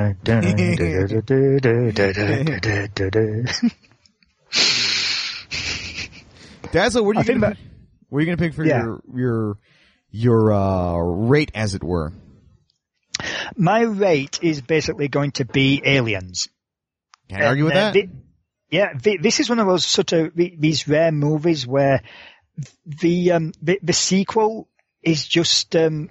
what are you going to pick for your rate, as it were? My rate is basically going to be Aliens. Can I argue with that? This is one of those sort of these rare movies where the sequel is just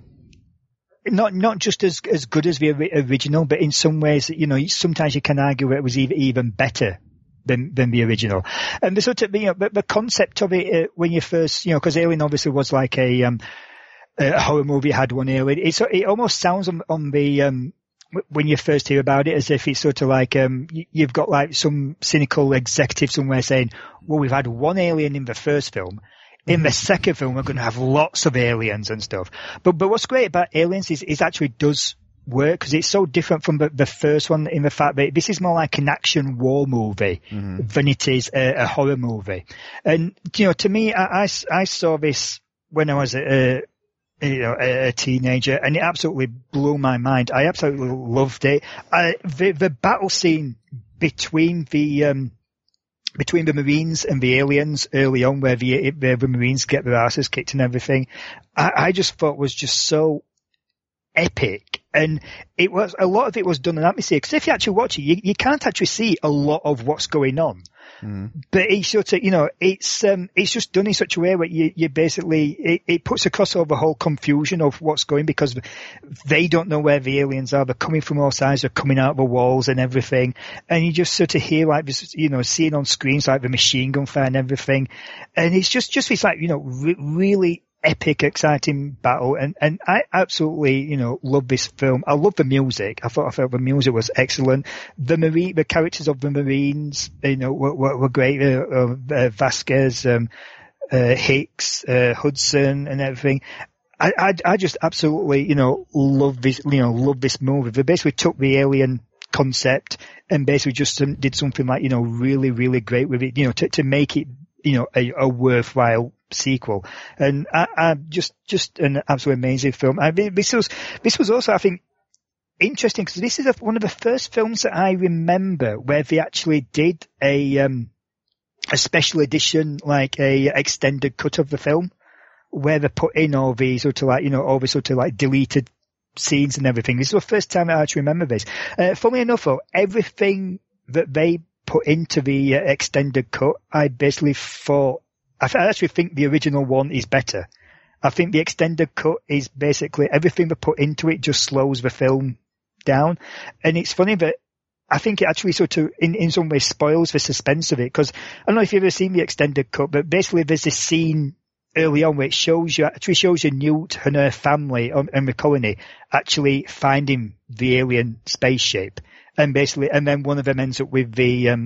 not just as good as the original, but in some ways, sometimes you can argue it was even better than the original. And the sort of the concept of it when you first, because Alien obviously was like a horror movie, had one Alien. It almost sounds on the when you first hear about it as if it's sort of like you've got like some cynical executive somewhere saying, well, we've had one alien in the first film. In the second film, we're going to have lots of aliens and stuff. But what's great about Aliens is actually does work because it's so different from the first one in the fact that this is more like an action war movie than it is a horror movie. And, to me, I saw this when I was a teenager, and it absolutely blew my mind. I absolutely loved it. The battle scene between the Marines and the aliens early on, where the Marines get their asses kicked and everything, I just thought was just so epic. And a lot of it was done in atmosphere, because if you actually watch it, you can't actually see a lot of what's going on. But it's sort of, it's just done in such a way where you basically, it puts across all the whole confusion of what's going, because they don't know where the aliens are. They're coming from all sides. They're coming out of the walls and everything. And you just sort of hear like this, seeing on screens like the machine gun fire and everything. And it's just it's like, really epic, exciting battle, and I absolutely, love this film. I love the music. I felt the music was excellent. The characters of the Marines, were great. Vasquez, Hicks, Hudson, and everything. I just absolutely, love this movie. They basically took the alien concept and basically just did something like, really, really great with it, to make it, a worthwhile sequel. And I just an absolutely amazing film. This was also, I think, interesting because this is one of the first films that I remember where they actually did a special edition, like a extended cut of the film, where they put in all these sort of like, all the sort of like deleted scenes and everything. This is the first time I actually remember this. Funnily enough, though, everything that they put into the extended cut, I basically thought, I actually think the original one is better. I think the extended cut is basically everything they put into it just slows the film down. And it's funny that I think it actually sort of, in some ways, spoils the suspense of it. Because I don't know if you've ever seen the extended cut, but basically there's this scene early on where it shows you Newt and her family and the colony actually finding the alien spaceship. And basically, and then one of them ends up with the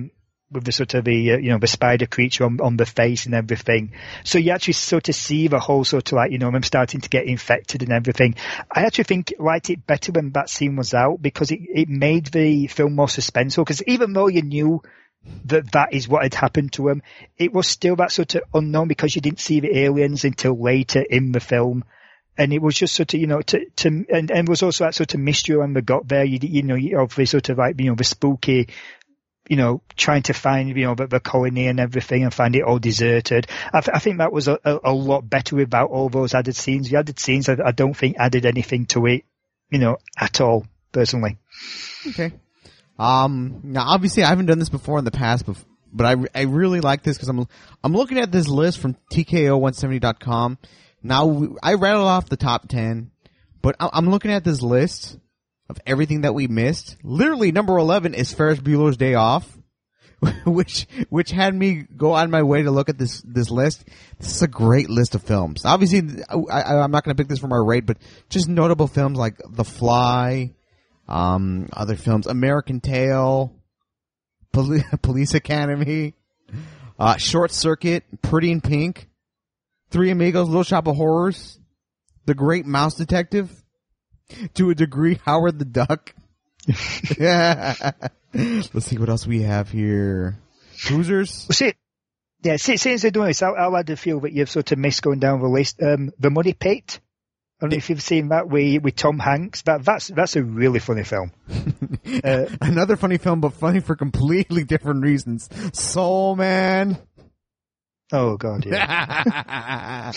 with the sort of the spider creature on the face and everything. So you actually sort of see the whole sort of like, them starting to get infected and everything. I actually think liked it better when that scene was out because it made the film more suspenseful, because even though you knew that is what had happened to him, it was still that sort of unknown because you didn't see the aliens until later in the film. And it was just sort of, and was also that sort of mystery when they got there. You obviously sort of like, the spooky, trying to find, the colony and everything and find it all deserted. I think that was a lot better without all those added scenes. The added scenes, I don't think added anything to it, at all, personally. Okay. Now obviously I haven't done this before in the past, but I really like this because I'm looking at this list from TKO170.com. Now I rattled off the top 10, but I'm looking at this list of everything that we missed. Literally number 11 is Ferris Bueller's Day Off, which had me go out of my way to look at this list. This is a great list of films. Obviously I'm not going to pick this from our rate, but just notable films like The Fly, other films, American Tail, Police Academy, Short Circuit, Pretty in Pink, Three Amigos, Little Shop of Horrors, The Great Mouse Detective, to a degree, Howard the Duck. Let's see what else we have here. Hoosiers. Well, since they're doing this, I'll add a few that you've sort of missed going down the list. The Money Pit. I don't know if you've seen that with Tom Hanks. That's a really funny film. Another funny film, but funny for completely different reasons. Soul Man. Oh God, yeah.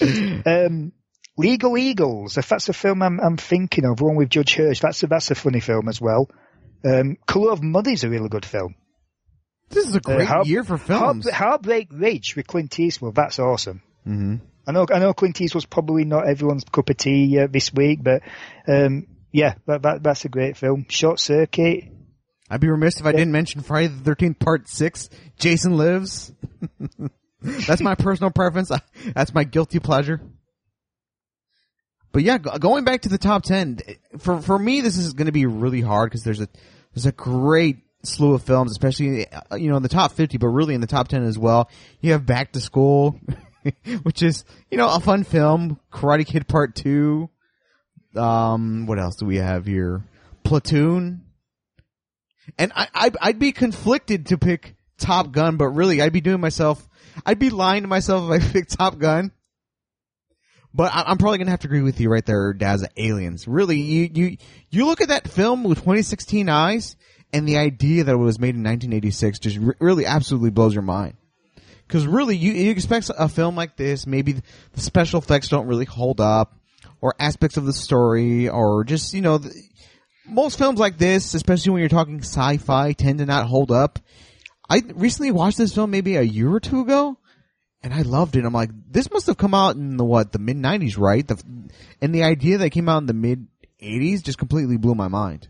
Legal Eagles. If that's a film I'm thinking of, one with Judge Hirsch, that's a funny film as well. Colour of Money is a really good film. This is a great year for films. Heartbreak Ridge with Clint Eastwood. That's awesome. Mm-hmm. I know Clint Eastwood's probably not everyone's cup of tea this week, but that's a great film. Short Circuit. I'd be remiss if I didn't mention Friday the 13th Part 6, Jason Lives. That's my personal preference. That's my guilty pleasure. But yeah, going back to the top 10, for me this is going to be really hard because there's a great slew of films, especially in the top 50, but really in the top 10 as well. You have Back to School, which is a fun film. Karate Kid Part 2. What else do we have here? Platoon. And I'd be conflicted to pick Top Gun, but really I'd be lying to myself if I picked Top Gun. But I'm probably gonna have to agree with you right there, Daz. Aliens. Really, you look at that film with 2016 eyes, and the idea that it was made in 1986 just really absolutely blows your mind. Because really, you expect a film like this, maybe the special effects don't really hold up, or aspects of the story, or just most films like this, especially when you're talking sci-fi, tend to not hold up. I recently watched this film maybe a year or two ago. And I loved it. I'm like, this must have come out in the mid-90s, right? And the idea that came out in the mid-80s just completely blew my mind.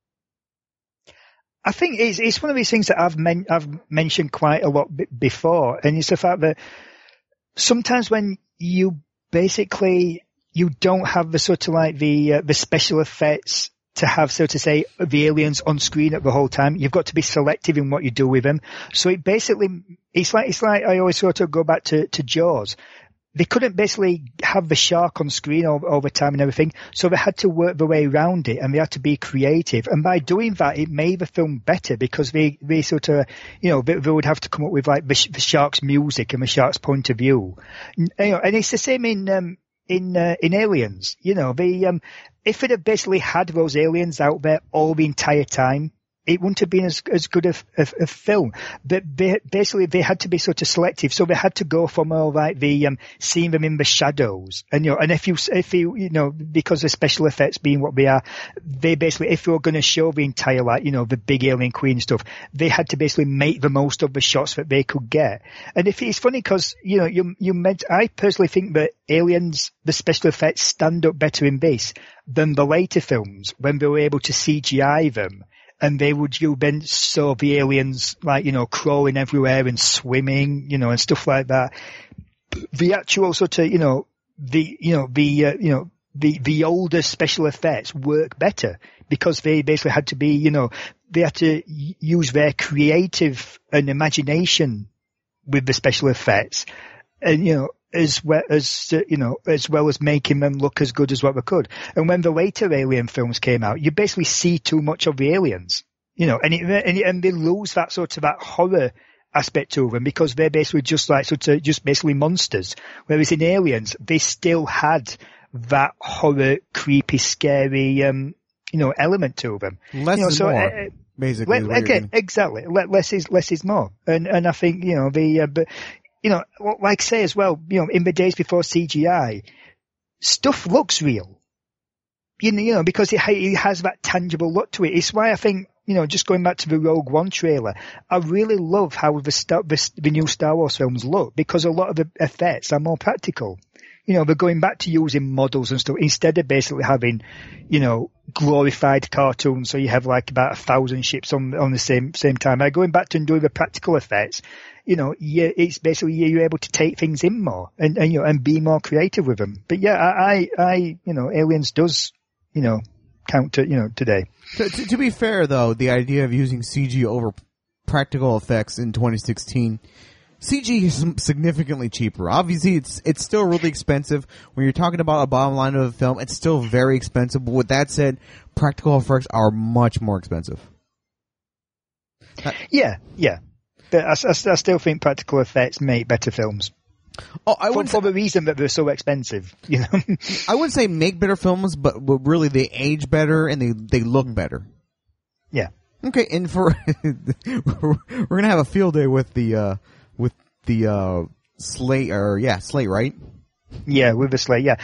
I think it's one of these things that I've mentioned quite a lot before, and it's the fact that sometimes when you don't have the sort of like the special effects to have, so to say, the aliens on screen at the whole time. You've got to be selective in what you do with them. So it's like I always sort of go back to Jaws. They couldn't basically have the shark on screen all the time and everything, so they had to work their way around it, and they had to be creative. And by doing that, it made the film better because they sort of, they would have to come up with like the shark's music and the shark's point of view. And it's the same in Aliens. If it had basically had those aliens out there all the entire time, it wouldn't have been as good a film. But basically they had to be sort of selective, so they had to go for more like the seeing them in the shadows. And and if you because the special effects being what they are, they basically, if they were going to show the entire the big alien queen stuff, they had to basically make the most of the shots that they could get. And if it's funny because I personally think that Aliens, the special effects stand up better in this than the later films when they were able to CGI them. And they would then saw the aliens crawling everywhere and swimming, and stuff like that. The actual sort of the older special effects work better because they basically had to be, they had to use their creative and imagination with the special effects, and as well as making them look as good as what they could. And when the later Alien films came out, you basically see too much of the aliens, and they lose that sort of that horror aspect to them, because they're basically just basically monsters. Whereas in Aliens, they still had that horror, creepy, scary, element to them. Less is more, basically. Exactly. Less is more. And I think, like I say as well, in the days before CGI, stuff looks real. Because it has that tangible look to it. It's why I think, just going back to the Rogue One trailer, I really love how the new Star Wars films look, because a lot of the effects are more practical. They're going back to using models and stuff instead of basically having, glorified cartoons. So you have like about 1,000 ships on the same time. By going back to and doing the practical effects, it's basically you're able to take things in more and be more creative with them. But yeah, I Aliens does, count to, today. To be fair though, the idea of using CG over practical effects in 2016, CG is significantly cheaper. Obviously, it's still really expensive. When you're talking about a bottom line of a film, it's still very expensive. But with that said, practical effects are much more expensive. Yeah. But I still think practical effects make better films. Oh, for the reason that they're so expensive, I wouldn't say make better films, but really they age better and they look better. Yeah. Okay, and for we're gonna have a field day with the slate, right? Yeah, with the slate. Yeah,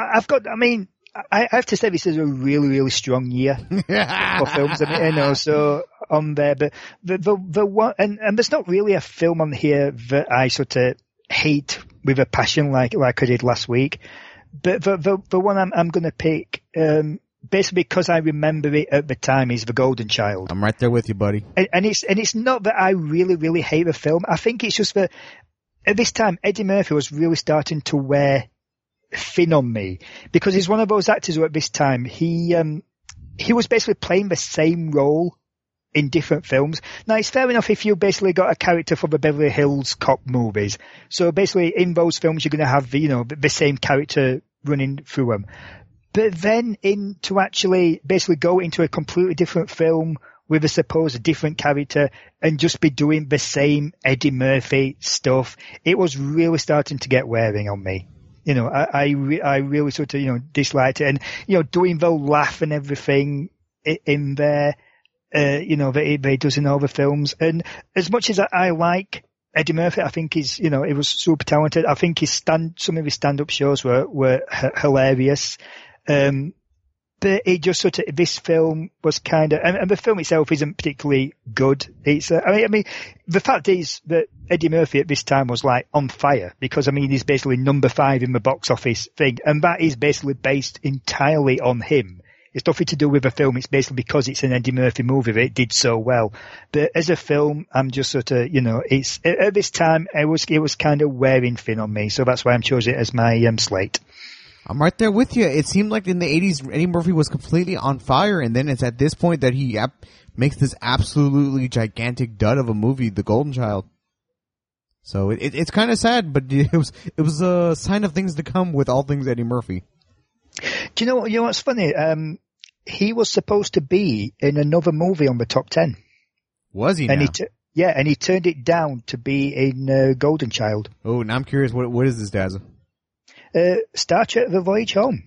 I have to say this is a really, really strong year for films. So on there, but the one, and there's not really a film on here that I sort of hate with a passion like I did last week. But the one I'm going to pick, basically because I remember it at the time, is The Golden Child. I'm right there with you, buddy. And it's not that I really, really hate the film. I think it's just that at this time, Eddie Murphy was really starting to wear thin on me, because he's one of those actors who at this time, he was basically playing the same role in different films. Now, it's fair enough if you basically got a character from the Beverly Hills Cop movies. So basically in those films, you're going to have the same character running through them. But then to actually basically go into a completely different film with a supposed different character and just be doing the same Eddie Murphy stuff, it was really starting to get wearing on me. I really sort of, disliked it. And, doing the laugh and everything in there, that he does in all the films. And as much as I like Eddie Murphy, I think he was super talented. I think some of his stand-up shows were hilarious. But it just sort of, this film was kind of, and the film itself isn't particularly good. It's, the fact is that Eddie Murphy at this time was like on fire, because he's basically number 5 in the box office thing, and that is basically based entirely on him. It's nothing to do with the film. It's basically because it's an Eddie Murphy movie that it did so well. But as a film, I'm just sort of, it's, at this time, it was kind of wearing thin on me. So that's why I'm choosing it as my slate. I'm right there with you. It seemed like in the 80s, Eddie Murphy was completely on fire, and then it's at this point that he makes this absolutely gigantic dud of a movie, The Golden Child. So it's kind of sad, but it was a sign of things to come with all things Eddie Murphy. Do you know what's funny? He was supposed to be in another movie on the top 10. Was he? And and he turned it down to be in Golden Child. Oh, now I'm curious. What is this, Dazzle? Star Trek: The Voyage Home.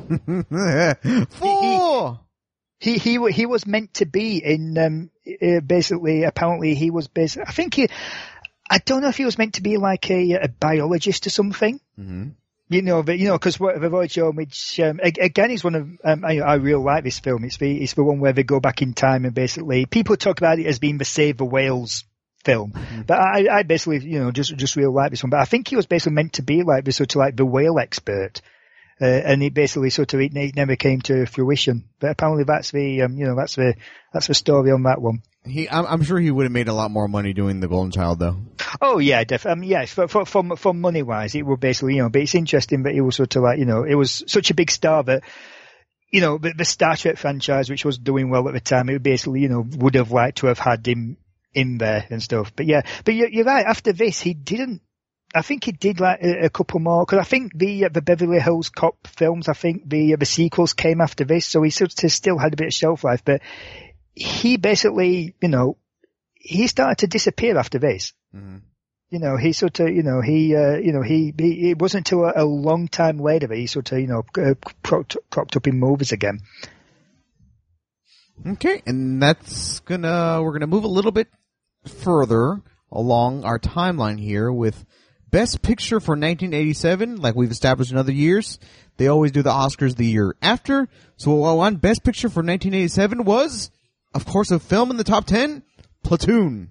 4. He was meant to be in basically. Apparently, he was basically. I don't know if he was meant to be like a biologist or something. Mm-hmm. Because The Voyage Home, which again is one of I really like this film. It's the one where they go back in time and basically people talk about it as being the Save the Whales film, but I basically just really like this one. But I think he was basically meant to be like the sort of like the whale expert, and it basically it never came to fruition. But apparently that's the that's the story on that one. I'm sure he would have made a lot more money doing The Golden Child, though. Oh yeah, definitely. Yes, for money wise, it would basically, but it's interesting that he was sort of like, it was such a big star that the Star Trek franchise, which was doing well at the time, it basically, would have liked to have had him in there and stuff. But you're right. After this, he didn't. I think he did like a couple more, because I think the Beverly Hills Cop films, I think the sequels came after this, so he sort of still had a bit of shelf life. But he basically, he started to disappear after this. Mm-hmm. He sort of, it wasn't until a long time later that he sort of, cropped up in movies again. Okay, and we're gonna move a little bit further along our timeline here with Best Picture for 1987, like we've established in other years. They always do the Oscars the year after. So one Best Picture for 1987 was, of course, a film in the top 10, Platoon.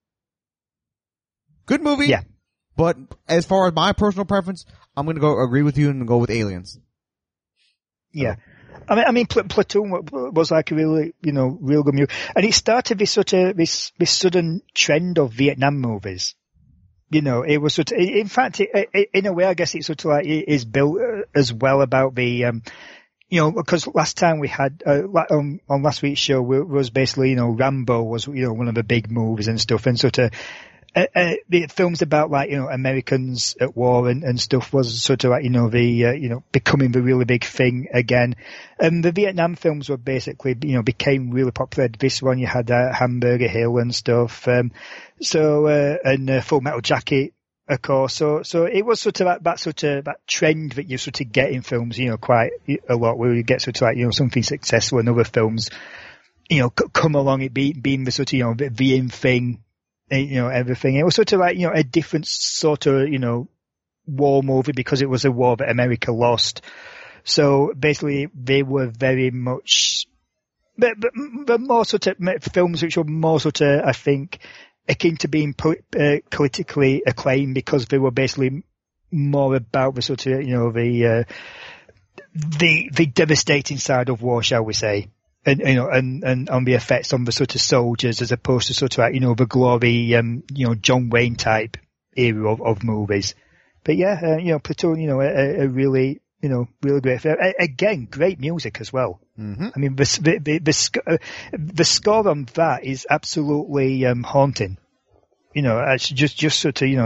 Good movie. Yeah. But as far as my personal preference, I'm going to go agree with you and go with Aliens. Yeah. I mean, Platoon was like a really, real good movie. And it started this sudden trend of Vietnam movies. It was sort of, in fact, in a way, I guess it sort of like is built as well about the, because last time we had, on last week's show was basically, Rambo was, one of the big movies and stuff, and sort of, the films about like, Americans at war and stuff was sort of like, becoming the really big thing again. And the Vietnam films were basically, became really popular. This one, you had Hamburger Hill and stuff. And Full Metal Jacket, of course. So it was sort of that trend that you sort of get in films, quite a lot, where you get sort of like, something successful and other films, come along, it being the sort of, the in thing. Everything. It was sort of like, a different sort of, war movie, because it was a war that America lost. So basically they were very much, but more sort of films which were more sort of, I think, akin to being politically acclaimed, because they were basically more about the sort of, the devastating side of war, shall we say. And on the effects on the sort of soldiers, as opposed to sort of like, the glory, John Wayne type era of movies. But yeah, Platoon, a really, really great film. Again, great music as well. Mm-hmm. I mean, the score on that is absolutely, haunting. It's just sort of,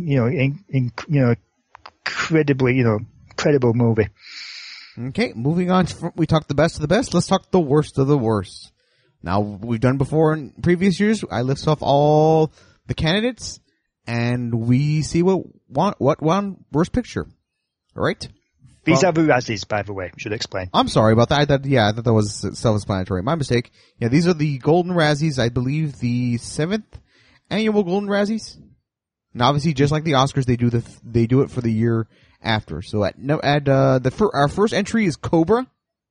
incredibly, incredible movie. Okay, moving on. We talked the best of the best. Let's talk the worst of the worst. Now, we've done before in previous years. I list off all the candidates, and we see what won worst picture. All right? These are the Razzies, by the way. Should explain. I'm sorry about that. I thought that was self-explanatory. My mistake. Yeah, these are the Golden Razzies. I believe the 7th annual Golden Razzies. And obviously, just like the Oscars, they do it for the year after. So our first entry is Cobra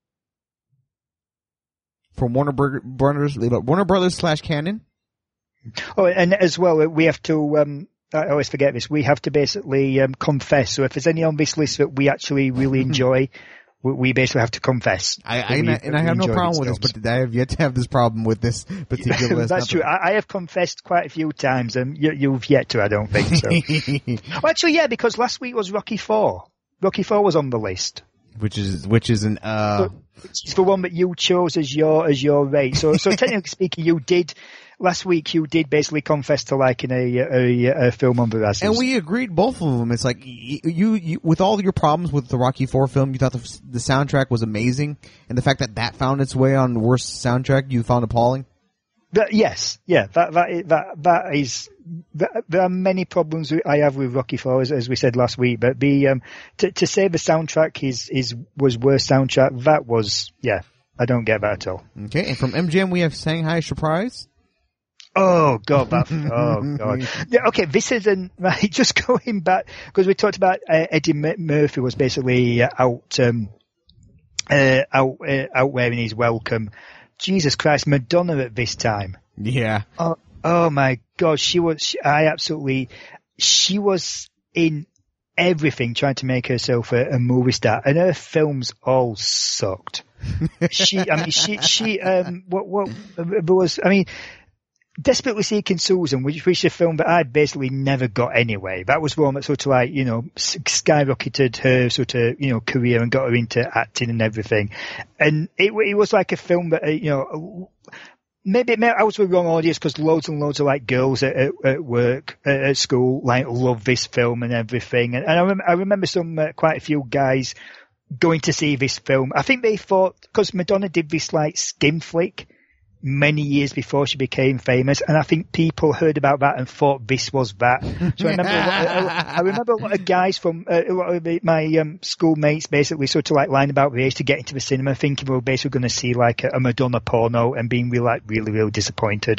from Warner Brothers / Canon. Oh, and as well, we have to, I always forget this, we have to basically confess. So if there's any on this list that we actually really enjoy, we basically have to confess. I have no problem with this, but I have yet to have this problem with this particular list. That's true. I have confessed quite a few times, and you've yet to, I don't think so. Well, actually, yeah, because last week was Rocky IV. Rocky IV was on the list. Which is an It's the one that you chose as your rate. So technically speaking, last week you did basically confess to liking a film on the Razzies. And we agreed both of them. It's like you with all your problems with the Rocky IV film, you thought the soundtrack was amazing, and the fact that found its way on the worst soundtrack you found appalling. Yes, yeah, that is. There are many problems I have with Rocky IV, as we said last week. But to say the soundtrack was worst soundtrack, that was, yeah, I don't get that at all. Okay, and from MGM we have Shanghai Surprise. Oh God, oh God. Yeah, okay, this isn't right. Just going back, because we talked about Eddie Murphy was basically out wearing his welcome. Jesus Christ, Madonna at this time. Yeah. Oh my God, she was in everything trying to make herself a movie star, and her films all sucked. Desperately Seeking Susan, which is a film that I basically never got anyway. That was one that sort of like, skyrocketed her sort of, career and got her into acting and everything. And it was like a film that, maybe I was the wrong audience because loads and loads of like girls at work, at school, like love this film and everything. And I remember quite a few guys going to see this film. I think they thought, because Madonna did this like skin flick many years before she became famous, and I think people heard about that and thought this was that. So I remember a lot of guys from a lot of my schoolmates basically sort of like lying about the age to get into the cinema, thinking we were basically going to see like a Madonna porno, and being really disappointed.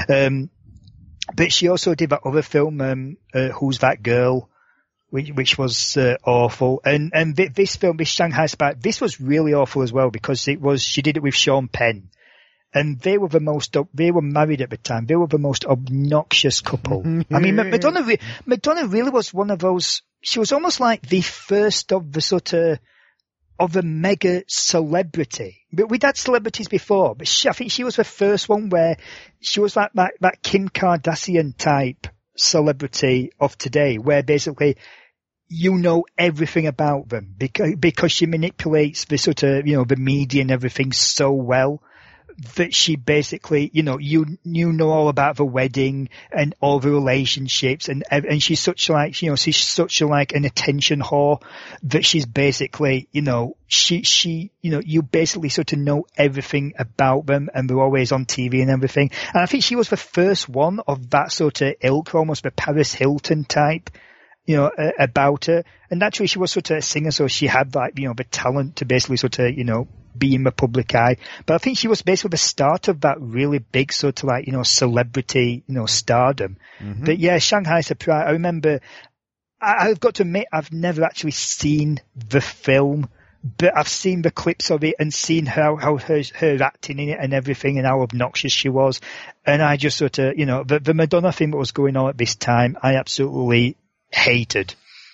But she also did that other film, Who's That Girl, which was awful. And this film, this Shanghai Spy, this was really awful as well, because she did it with Sean Penn. And they were married at the time. They were the most obnoxious couple. I mean, Madonna really was one of those, she was almost like the first of the sort of a mega celebrity. But we'd had celebrities before, but I think she was the first one where she was like that Kim Kardashian type celebrity of today, where basically everything about them because she manipulates the sort of, the media and everything so well, that she basically, you know all about the wedding and all the relationships, and she's such like, she's such like an attention whore that she's basically, you basically sort of know everything about them, and they're always on TV and everything. And I think she was the first one of that sort of ilk, almost the Paris Hilton type, about her. And naturally she was sort of a singer, so she had like, the talent to basically sort of, be in the public eye. But I think she was basically the start of that really big sort of like, celebrity, stardom. Mm-hmm. But yeah, Shanghai Surprise, I remember, I've got to admit, I've never actually seen the film, but I've seen the clips of it and seen how her acting in it and everything, and how obnoxious she was. And I just sort of, the Madonna thing that was going on at this time, I absolutely hated.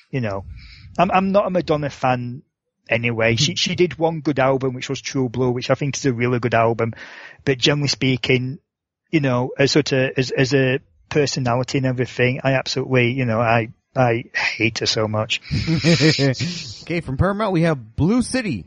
I'm not a Madonna fan anyway. She did one good album, which was True Blue, which I think is a really good album. But generally speaking, as sort of as a personality and everything, I absolutely, I hate her so much. Okay, from Paramount we have Blue City.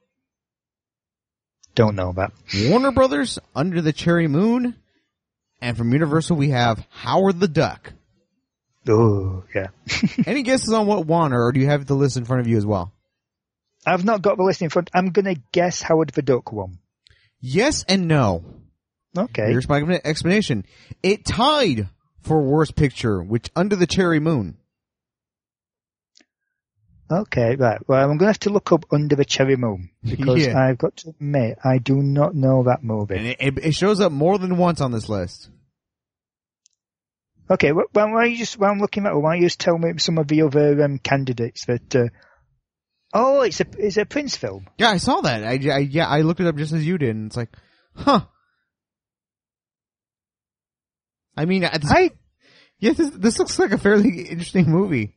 Don't know that. Warner Brothers, Under the Cherry Moon, and from Universal we have Howard the Duck. Oh, yeah. Any guesses on what won, or do you have the list in front of you as well? I've not got the list in front. I'm going to guess Howard the Duck won. Yes and no. Okay. Here's my explanation. It tied for Worst Picture, which Under the Cherry Moon. Okay, right. Well, I'm going to have to look up Under the Cherry Moon, because I've got to admit, I do not know that movie. And it shows up more than once on this list. Okay, well, while I'm looking at it, why don't you just tell me some of the other candidates that... it's a Prince film. Yeah, I saw that. I looked it up just as you did, and it's like, huh. I mean, this looks like a fairly interesting movie.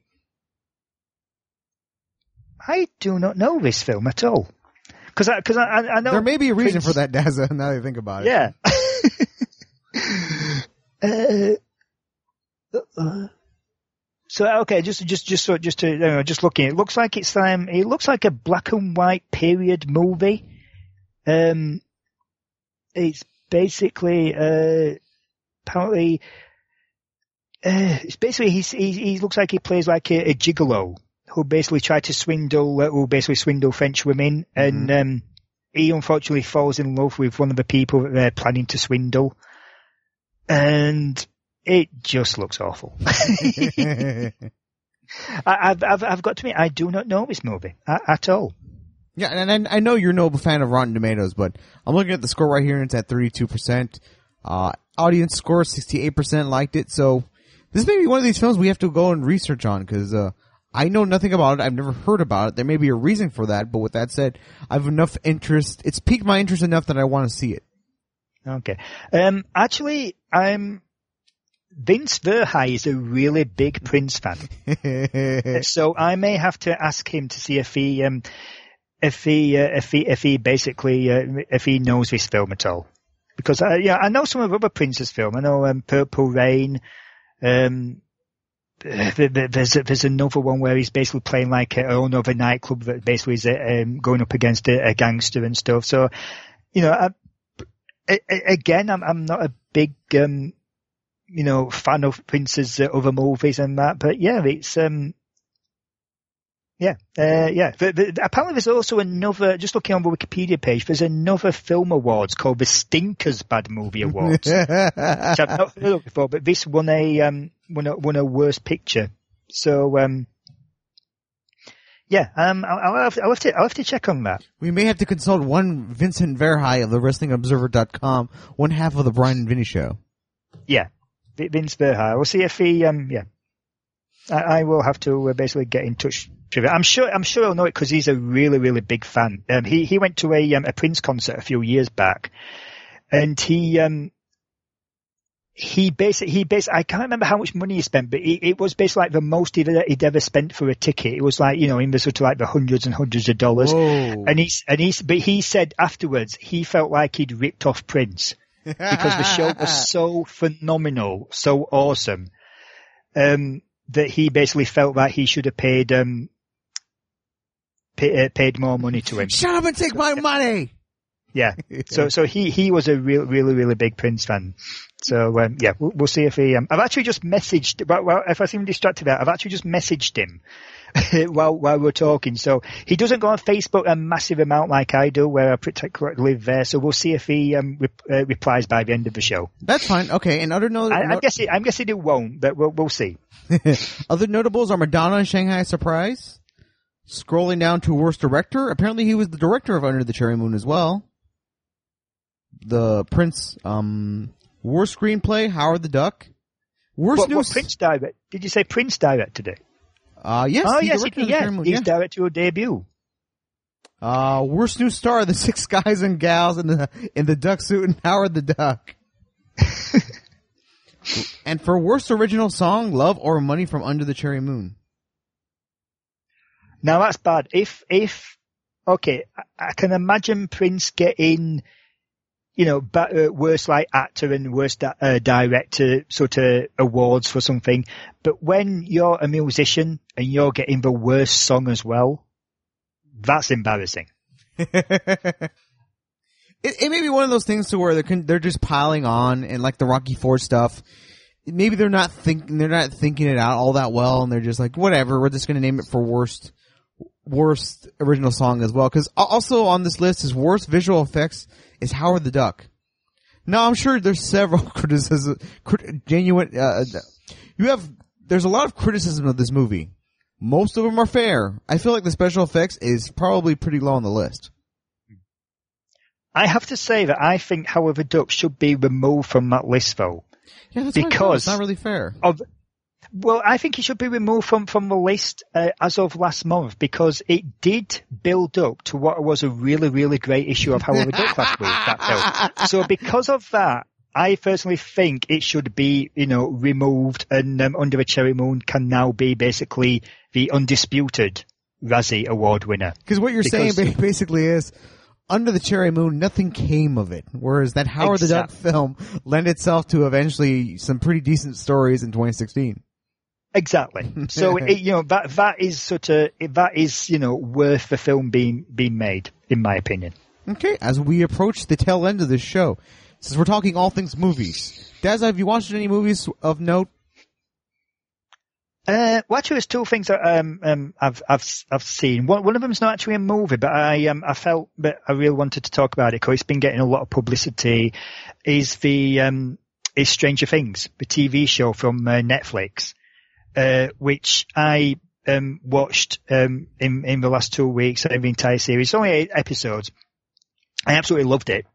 I do not know this film at all. Because I know... There may be a reason for that, Dazza, now that I think about it. Yeah. So okay, just looking, it looks like it's a black and white period movie. It's basically apparently he looks like he plays like a gigolo who basically tried to swindle French women, mm-hmm. and he unfortunately falls in love with one of the people that they're planning to swindle, and it just looks awful. I've got to admit, I do not know this movie at all. Yeah, and I know you're no fan of Rotten Tomatoes, but I'm looking at the score right here, and it's at 32%. Audience score, 68% liked it, so this may be one of these films we have to go and research on, because I know nothing about it. I've never heard about it. There may be a reason for that, but with that said, I have enough interest. It's piqued my interest enough that I want to see it. Okay. Actually, Vince Verhey is a really big Prince fan. So I may have to ask him to see if he knows this film at all. because I know some of other Prince's film. I know Purple Rain. There's another one where he's basically playing like a owner of a nightclub that basically is going up against a gangster and stuff. So, again, I'm not a big fan of Prince's other movies and that, but yeah, it's apparently there's also another, just looking on the Wikipedia page, there's another film awards called the Stinkers Bad Movie Awards, which I've not heard of before, but this won a worst picture. So, I'll have to check on that. We may have to consult one Vincent Verhey of the WrestlingObserver.com, one half of the Brian and Vinny show. Yeah. Vince Verhey. We'll see if he, I will have to basically get in touch with it. I'm sure he'll know it because he's a really, really big fan. He went to a Prince concert a few years back, and he basically, I can't remember how much money he spent, but it was basically like the most he'd ever spent for a ticket. It was like, in the sort of like the hundreds and hundreds of dollars. Whoa. But he said afterwards he felt like he'd ripped off Prince. Because the show was so phenomenal, so awesome, that he basically felt that he should have paid more money to him. Shut up and take my money! Yeah. So he was a really, really big Prince fan. So, we'll see if he, I've actually just messaged, well, if I seem distracted there, I've actually just messaged him while we're talking. So he doesn't go on Facebook a massive amount like I do, where I particularly live there. So we'll see if he replies by the end of the show. That's fine. Okay. And other I'm guessing it won't, but we'll see. Other notables are Madonna and Shanghai Surprise. Scrolling down to worst director, apparently he was the director of Under the Cherry Moon as well. The Prince, worst screenplay, Howard the Duck. What Prince direct? Did you say Prince directed it? Yes. Oh, yes, he's directed your debut. Worst new star, the 6 guys and gals in the duck suit and Howard the Duck. And for worst original song, Love or Money from Under the Cherry Moon. Now that's bad. Okay, I can imagine Prince getting, worst like actor and worst director sort of awards for something. But when you're a musician and you're getting the worst song as well, that's embarrassing. It may be one of those things to where they're just piling on, and like the Rocky IV stuff, maybe they're not thinking it out all that well, and they're just like, whatever, we're just going to name it for worst original song as well. Because also on this list is worst visual effects is Howard the Duck. Now I'm sure there's several criticisms, genuine. There's a lot of criticism of this movie. Most of them are fair. I feel like the special effects is probably pretty low on the list. I have to say that I think Howard the Duck should be removed from that list, though. Yeah, that's because it's not really fair. Well, I think it should be removed from the list as of last month, because it did build up to what was a really, really great issue of Howard the Duck last week. That film. So because of that, I personally think it should be, removed, and Under a Cherry Moon can now be basically the undisputed Razzie Award winner. Because what you're saying basically is, Under the Cherry Moon, nothing came of it. Whereas that Howard the Duck film lent itself to eventually some pretty decent stories in 2016. Exactly. So that is worth the film being made, in my opinion. Okay, as we approach the tail end of this show, since we're talking all things movies, Daz, have you watched any movies of note? Well, actually, there's 2 things that I've seen. One of them is not actually a movie, but I felt that I really wanted to talk about it because it's been getting a lot of publicity. Is Stranger Things, the TV show from Netflix, which I watched in the last 2 weeks, the entire series. It's only 8 episodes. I absolutely loved it.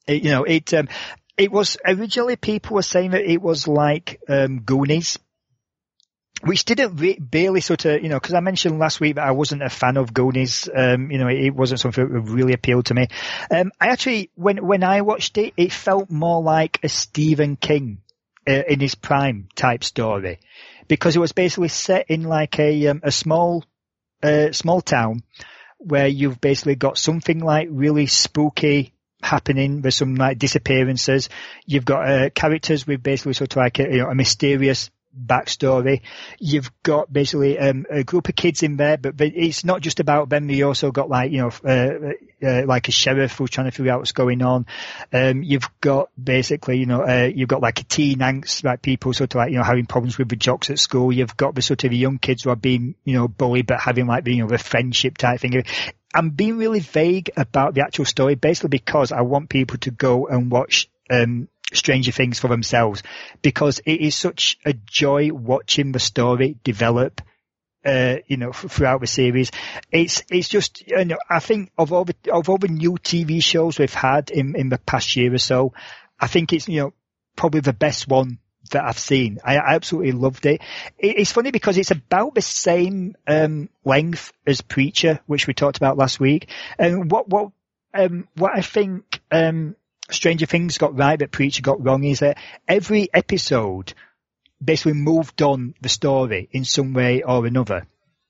It was originally, people were saying that it was like Goonies, which didn't barely sort of, because I mentioned last week that I wasn't a fan of Goonies. It wasn't something that really appealed to me. I actually, when I watched it, it felt more like a Stephen King in his prime type story, because it was basically set in like a small town where you've basically got something like really spooky happening. There's some like disappearances. You've got characters with basically sort of like a mysterious backstory. You've got basically a group of kids in there, but it's not just about them. You also got like like a sheriff who's trying to figure out what's going on. You've got basically you've got like a teen angst, like people sort of like having problems with the jocks at school. You've got the sort of young kids who are being bullied but having like the friendship type thing. I'm being really vague about the actual story, basically because I want people to go and watch Stranger Things for themselves, because it is such a joy watching the story develop, throughout the series. It's just, I think of all the new TV shows we've had in the past year or so, I think it's, probably the best one that I've seen. I absolutely loved it. It's funny because it's about the same, length as Preacher, which we talked about last week. And what I think, Stranger Things got right that Preacher got wrong is that every episode basically moved on the story in some way or another.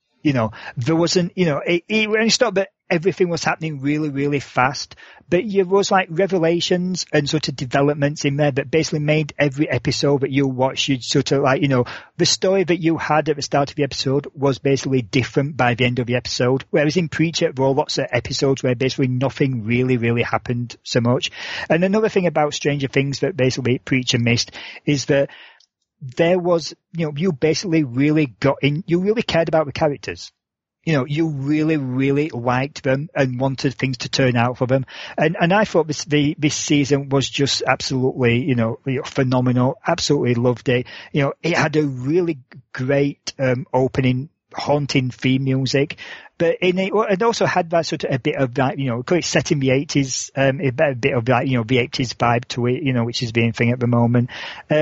There wasn't, it's not that everything was happening really, really fast, but there was like revelations and sort of developments in there that basically made every episode that you watched, you'd sort of like, the story that you had at the start of the episode was basically different by the end of the episode. Whereas in Preacher, there were lots of episodes where basically nothing really, really happened so much. And another thing about Stranger Things that basically Preacher missed is that there was, you basically really you really cared about the characters. You really, really liked them and wanted things to turn out for them. And I thought this season was just absolutely, phenomenal. Absolutely loved it. It had a really great, opening, haunting theme music, but it also had that sort of a bit of that, it's set in the 80s, a bit of that, the 80s vibe to it, which is being thing at the moment.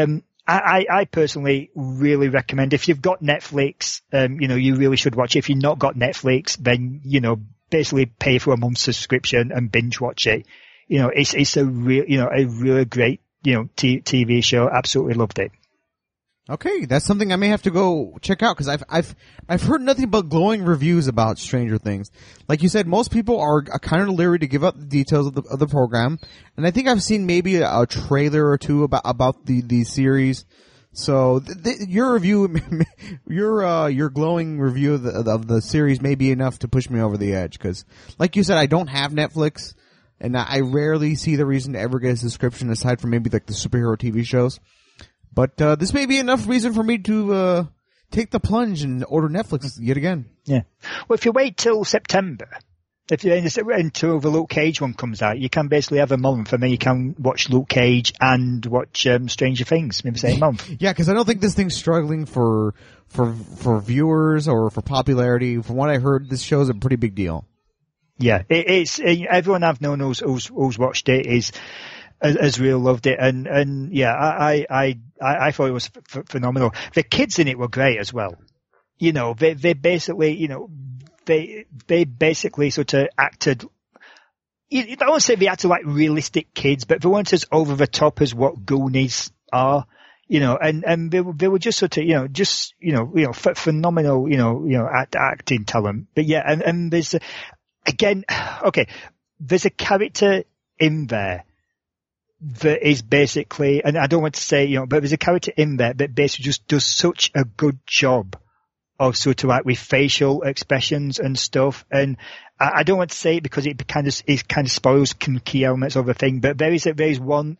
I personally really recommend, if you've got Netflix, you really should watch it. If you've not got Netflix, then, basically pay for a month's subscription and binge watch it. It's a really great, TV show. Absolutely loved it. Okay, that's something I may have to go check out, because I've heard nothing but glowing reviews about Stranger Things. Like you said, most people are kind of leery to give up the details of the program, and I think I've seen maybe a trailer or two about the series. So your review, your glowing review of the series may be enough to push me over the edge, because, like you said, I don't have Netflix, and I rarely see the reason to ever get a subscription aside from maybe like the superhero TV shows. But this may be enough reason for me to take the plunge and order Netflix yet again. Yeah. Well, if you wait till September, until the Luke Cage one comes out, you can basically have a month, and then you can watch Luke Cage and watch Stranger Things in the same month. Yeah, because I don't think this thing's struggling for viewers or for popularity. From what I heard, this show's a pretty big deal. Yeah, it's everyone I've known who's watched it has really loved it, and yeah, I thought it was phenomenal. The kids in it were great as well. They basically, they basically sort of acted. I don't want to say they acted like realistic kids, but they weren't as over the top as what Goonies are. And they were just sort of, phenomenal, acting talent. But yeah, and there's there's a character in there that is basically, and I don't want to say, but there's a character in there that basically just does such a good job of sort of like with facial expressions and stuff. And I don't want to say it because it kind of spoils key elements of the thing, but there is one,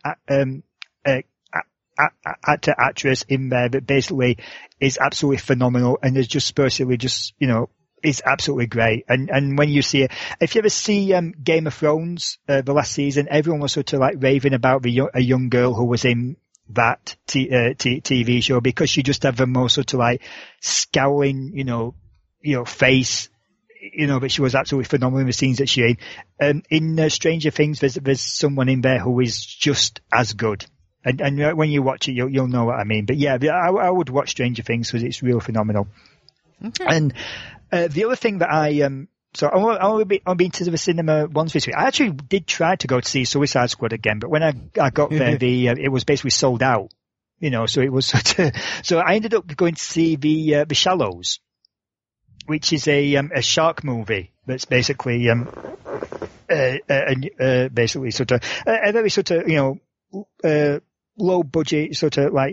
actress in there that basically is absolutely phenomenal and is just basically just, is absolutely great. And when you see it, if you ever see Game of Thrones, the last season, everyone was sort of like raving about a young girl who was in that TV show, because she just had the most sort of like scowling, face, but she was absolutely phenomenal in the scenes that she in. In Stranger Things, there's someone in there who is just as good. And when you watch it, you'll know what I mean. But yeah, I would watch Stranger Things because it's real phenomenal. Okay. And the other thing that I've been to the cinema once this week. I actually did try to go to see Suicide Squad again, but when I got there, it was basically sold out. So it was so I ended up going to see the Shallows, which is a shark movie that's basically basically sort of a very sort of low budget sort of like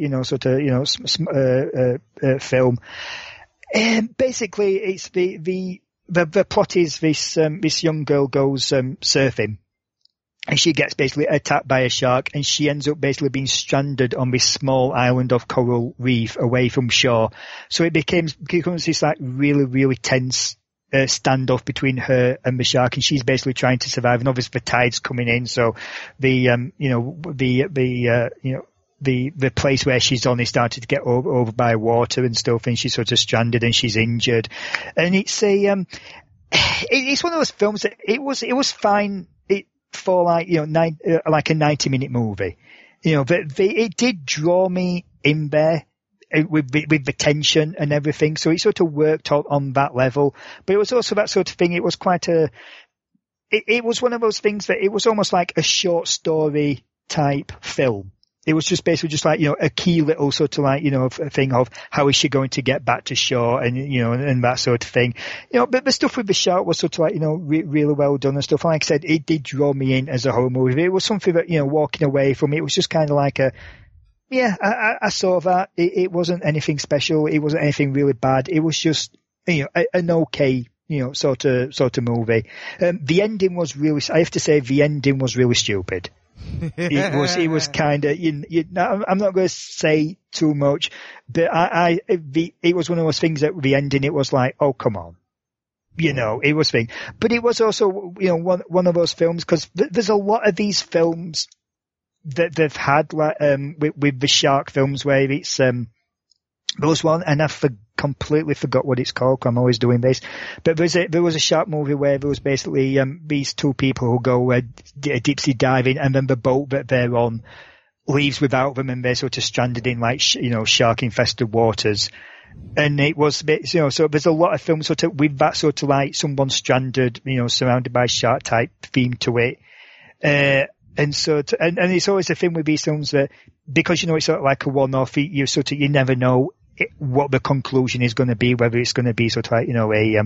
film. Basically, it's the plot is this young girl goes surfing. And she gets basically attacked by a shark, and she ends up basically being stranded on this small island of coral reef away from shore. So it becomes this like really, really tense standoff between her and the shark, and she's basically trying to survive. And obviously the tide's coming in, so the place where she's on is starting to get over by water and stuff, and she's sort of stranded and she's injured. And it's it's one of those films that it was fine. For like a 90-minute movie, but it did draw me in there with the tension and everything. So it sort of worked on that level, but it was also that sort of thing. It was it was one of those things that it was almost like a short story type film. It was just basically just like, a key little sort of like, thing of how is she going to get back to shore and, and that sort of thing. But the stuff with the shark was sort of like, really well done and stuff. Like I said, it did draw me in as a horror movie. It was something that, walking away from it was just kind of like I saw that. It wasn't anything special. It wasn't anything really bad. It was just, an okay, sort of movie. The ending was really, I have to say the ending was really stupid. It was kind of, I'm not going to say too much, but it was one of those things that the ending, it was like, oh, come on. It was thing. But it was also, one of those films, because there's a lot of these films that they've had, like, with the shark films where it's, there was one, and I completely forgot what it's called. I'm always doing this, but there was a shark movie where there was basically these two people who go deep sea diving, and then the boat that they're on leaves without them, and they're sort of stranded in like shark infested waters. And it was, so there's a lot of films sort of with that sort of like someone stranded, surrounded by shark type theme to it. And so, and it's always a thing with these films that, because it's sort of like a one-off, you never know what the conclusion is going to be, whether it's going to be sort of like,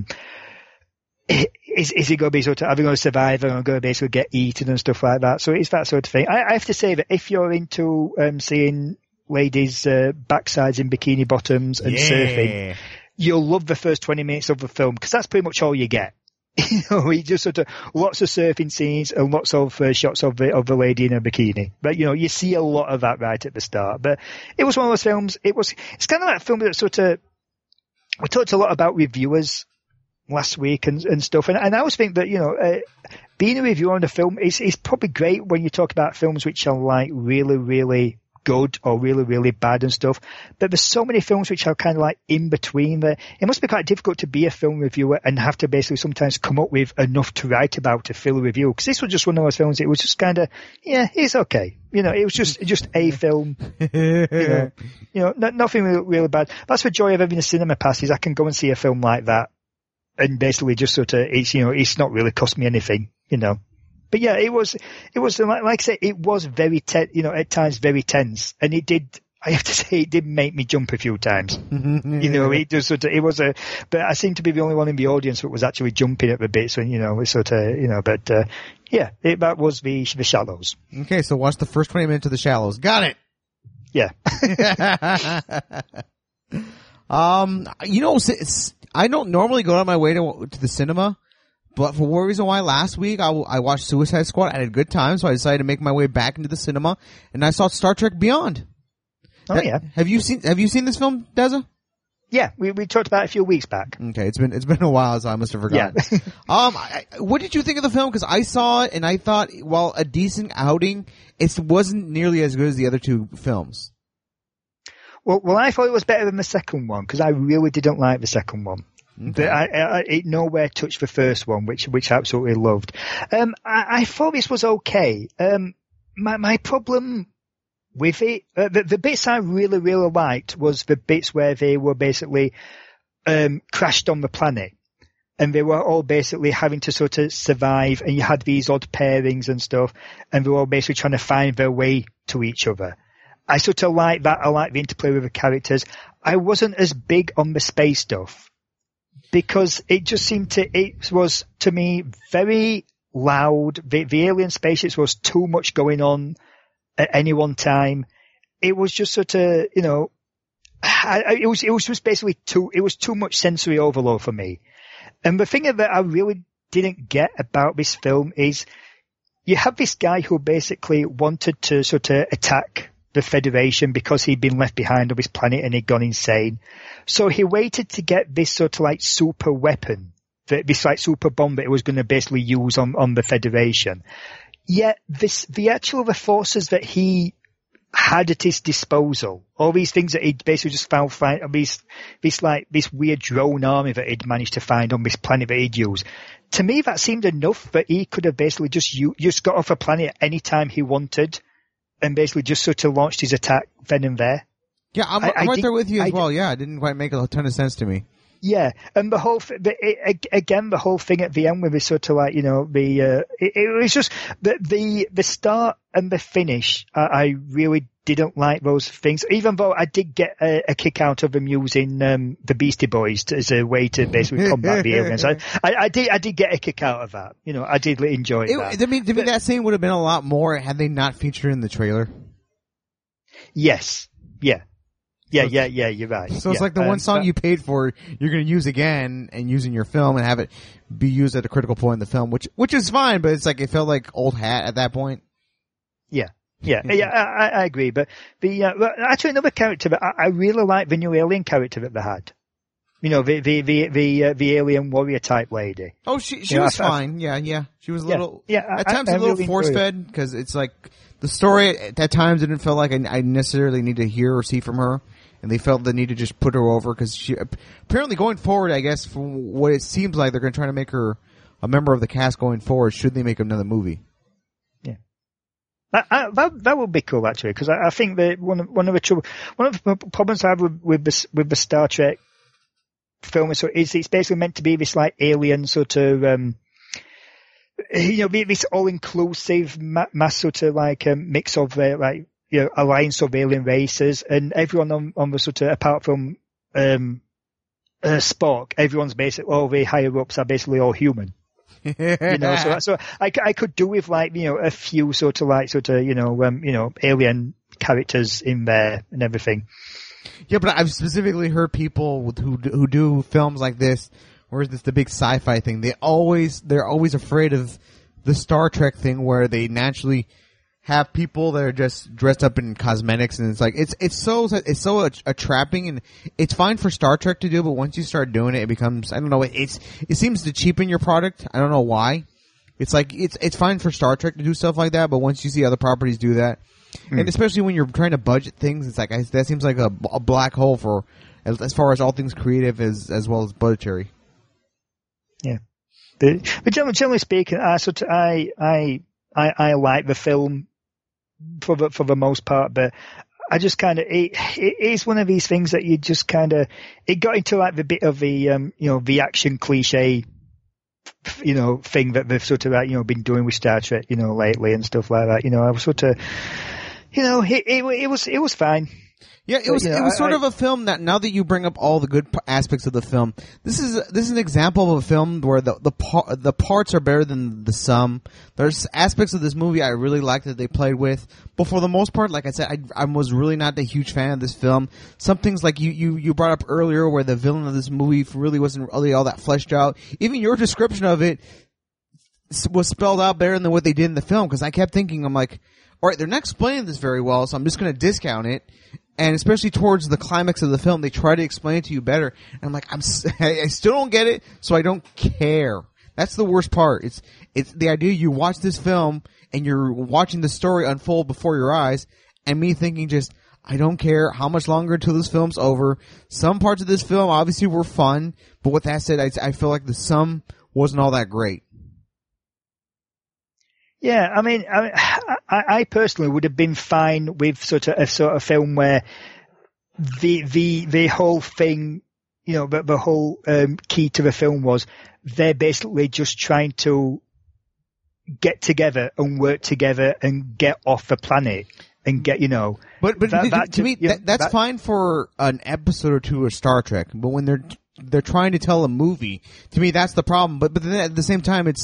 is it going to be sort of, are they going to survive, or are they going to basically get eaten and stuff like that? So it's that sort of thing. I have to say that if you're into, seeing ladies, backsides in bikini bottoms and surfing, you'll love the first 20 minutes of the film, because that's pretty much all you get. We just sort of lots of surfing scenes and lots of shots of the lady in a bikini. But you see a lot of that right at the start. But it was one of those films. It's kind of like a film that sort of, we talked a lot about reviewers last week and stuff. And I always think that being a reviewer on a film is probably great when you talk about films which are like really, really good or really, really bad and stuff. But there's so many films which are kind of like in between that it must be quite difficult to be a film reviewer and have to basically sometimes come up with enough to write about to fill a review. Because this was just one of those films, it was just kind of, it's okay. It was just a film. Nothing really bad. That's the joy of having a cinema pass, is I can go and see a film like that and basically just sort of, it's not really cost me anything, But yeah, it was like I say, it was very at times very tense, and I have to say, it did make me jump a few times. It just sort of, but I seem to be the only one in the audience that was actually jumping at the bits when, it's sort of, but, that was the Shallows. Okay. So watch the first 20 minutes of The Shallows. Got it. Yeah. I don't normally go out of my way to the cinema. But for one reason why, last week I watched Suicide Squad. I had a good time, so I decided to make my way back into the cinema, and I saw Star Trek Beyond. Oh yeah. Have you seen this film, Deza? Yeah, we talked about it a few weeks back. Okay, it's been a while, so I must have forgotten. Yeah. What did you think of the film? Because I saw it and I thought, while a decent outing, it wasn't nearly as good as the other two films. Well, I thought it was better than the second one, because I really didn't like the second one. Okay. But it nowhere touched the first one, which I absolutely loved. I thought this was okay. My problem with it, the bits I really, really liked was the bits where they were basically, crashed on the planet. And they were all basically having to sort of survive, and you had these odd pairings and stuff, and they were all basically trying to find their way to each other. I sort of like that. I like the interplay with the characters. I wasn't as big on the space stuff, because it just seemed it was to me very loud. The alien spaceships was too much going on at any one time. It was just sort of, you know, it was just basically too much sensory overload for me. And the thing that I really didn't get about this film is you have this guy who basically wanted to sort of attack the Federation because he'd been left behind on this planet and he'd gone insane. So he waited to get this sort of like super weapon, this like super bomb that he was going to basically use on the Federation. Yet the forces that he had at his disposal, all these things that he'd basically just found, this weird drone army that he'd managed to find on this planet that he'd use. To me, that seemed enough that he could have basically just got off a planet any time he wanted and basically just sort of launched his attack then and there. Yeah, I'm right there with you as well. Yeah, it didn't quite make a ton of sense to me. Yeah, and the whole thing at the end with it sort of like, you know, it was just the start and the finish. I really didn't like those things, even though I did get a kick out of them using the Beastie Boys as a way to basically combat the aliens. I did get a kick out of that. You know, I did enjoy that. To me, that scene would have been a lot more had they not featured in the trailer. Yes. Yeah. Yeah, you're right. So it's like the one song you paid for, you're going to use again and use in your film and have it be used at a critical point in the film, which is fine, but it's like it felt like old hat at that point. Yeah, I agree. But actually another character that I really like, the new alien character that they had. You know, the alien warrior type lady. Oh, she was fine. Yeah. She was a little, at times a little force fed because it's like the story at times didn't feel like I necessarily need to hear or see from her. And they felt the need to just put her over because she apparently going forward, I guess, from what it seems like, they're going to try to make her a member of the cast going forward. Should they make another movie? Yeah, that would be cool actually, because I think that one of the problems I have with the Star Trek film is it's basically meant to be this like alien sort of this all inclusive mass sort of like mix of like. You know, alliance of alien races, and everyone on the sort of, apart from Spock, everyone's basically, all the higher ups are basically all human. You know, so I could do with like, you know, a few sort of alien characters in there and everything. Yeah, but I've specifically heard people who do films like this, or is this the big sci-fi thing? They're always afraid of the Star Trek thing where they naturally have people that are just dressed up in cosmetics, and it's like it's so a trapping, and it's fine for Star Trek to do, but once you start doing it, it becomes, I don't know, it seems to cheapen your product. I don't know why. It's like it's fine for Star Trek to do stuff like that, but once you see other properties do that, and especially when you're trying to budget things, it's like that seems like a black hole for as far as all things creative as well as budgetary. Yeah, but generally speaking, I like the film for the most part, but I just kind of it is one of these things that you just kind of, it got into like the bit of the the action cliche thing that they've sort of been doing with Star Trek lately and stuff like that. I was sort of it was fine. Yeah, it was sort of a film that, now that you bring up all the good aspects of the film, this is an example of a film where the parts are better than the sum. There's aspects of this movie I really liked that they played with, but for the most part, like I said, I was really not a huge fan of this film. Some things like you brought up earlier where the villain of this movie really wasn't really all that fleshed out. Even your description of it was spelled out better than what they did in the film, because I kept thinking, I'm like, all right, they're not explaining this very well, so I'm just going to discount it. And especially towards the climax of the film, they try to explain it to you better. And I'm like, I still don't get it, so I don't care. That's the worst part. It's the idea you watch this film and you're watching the story unfold before your eyes, and me thinking just, I don't care how much longer until this film's over. Some parts of this film obviously were fun, but with that said, I feel like the sum wasn't all that great. Yeah, I mean, I personally would have been fine with sort of film where the whole thing, the whole key to the film was they're basically just trying to get together and work together and get off the planet and get, But to me, that's fine for an episode or two of Star Trek. But when they're trying to tell a movie, to me, that's the problem. But then at the same time, it's,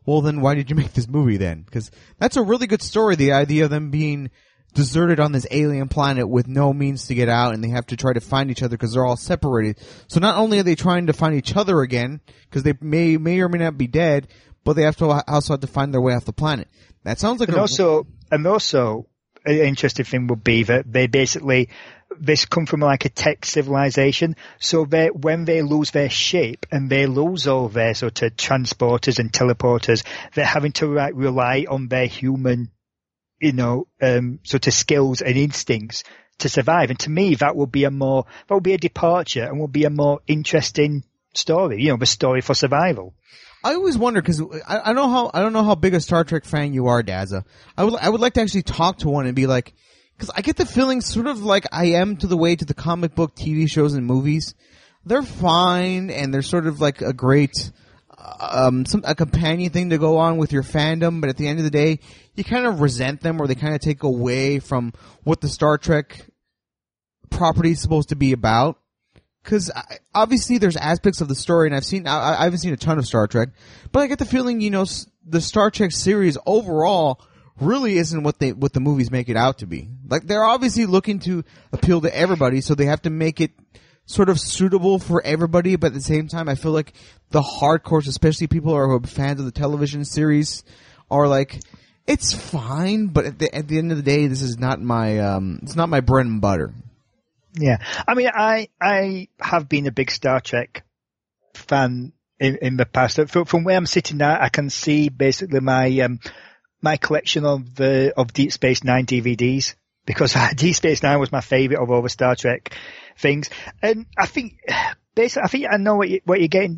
well, then why did you make this movie then? Because that's a really good story, the idea of them being deserted on this alien planet with no means to get out, and they have to try to find each other because they're all separated. So not only are they trying to find each other again, because they may or may not be dead, but they have to also have to find their way off the planet. That sounds like also an interesting thing would be that this come from like a tech civilization, so when they lose their shape and they lose all their sort of transporters and teleporters, they're having to rely on their human, sort of skills and instincts to survive. And to me, that would be a departure and would be a more interesting story, the story for survival. I always wonder, because I don't know how big a Star Trek fan you are, Dazza. I would like to actually talk to one and be like, because I get the feeling sort of like I am to the comic book TV shows and movies. They're fine, and they're sort of like a great, a companion thing to go on with your fandom, but at the end of the day, you kind of resent them, or they kind of take away from what the Star Trek property is supposed to be about. Because obviously there's aspects of the story, and I haven't seen a ton of Star Trek, but I get the feeling, the Star Trek series overall really isn't what the movies make it out to be. Like, they're obviously looking to appeal to everybody, so they have to make it sort of suitable for everybody, but at the same time, I feel like the hardcores, especially people who are fans of the television series, are like, it's fine, but at the end of the day, this is not it's not my bread and butter. Yeah. I mean, I have been a big Star Trek fan in the past. From where I'm sitting now, I can see basically my collection of Deep Space Nine DVDs, because Deep Space Nine was my favorite of all the Star Trek things. And I think I know what you're getting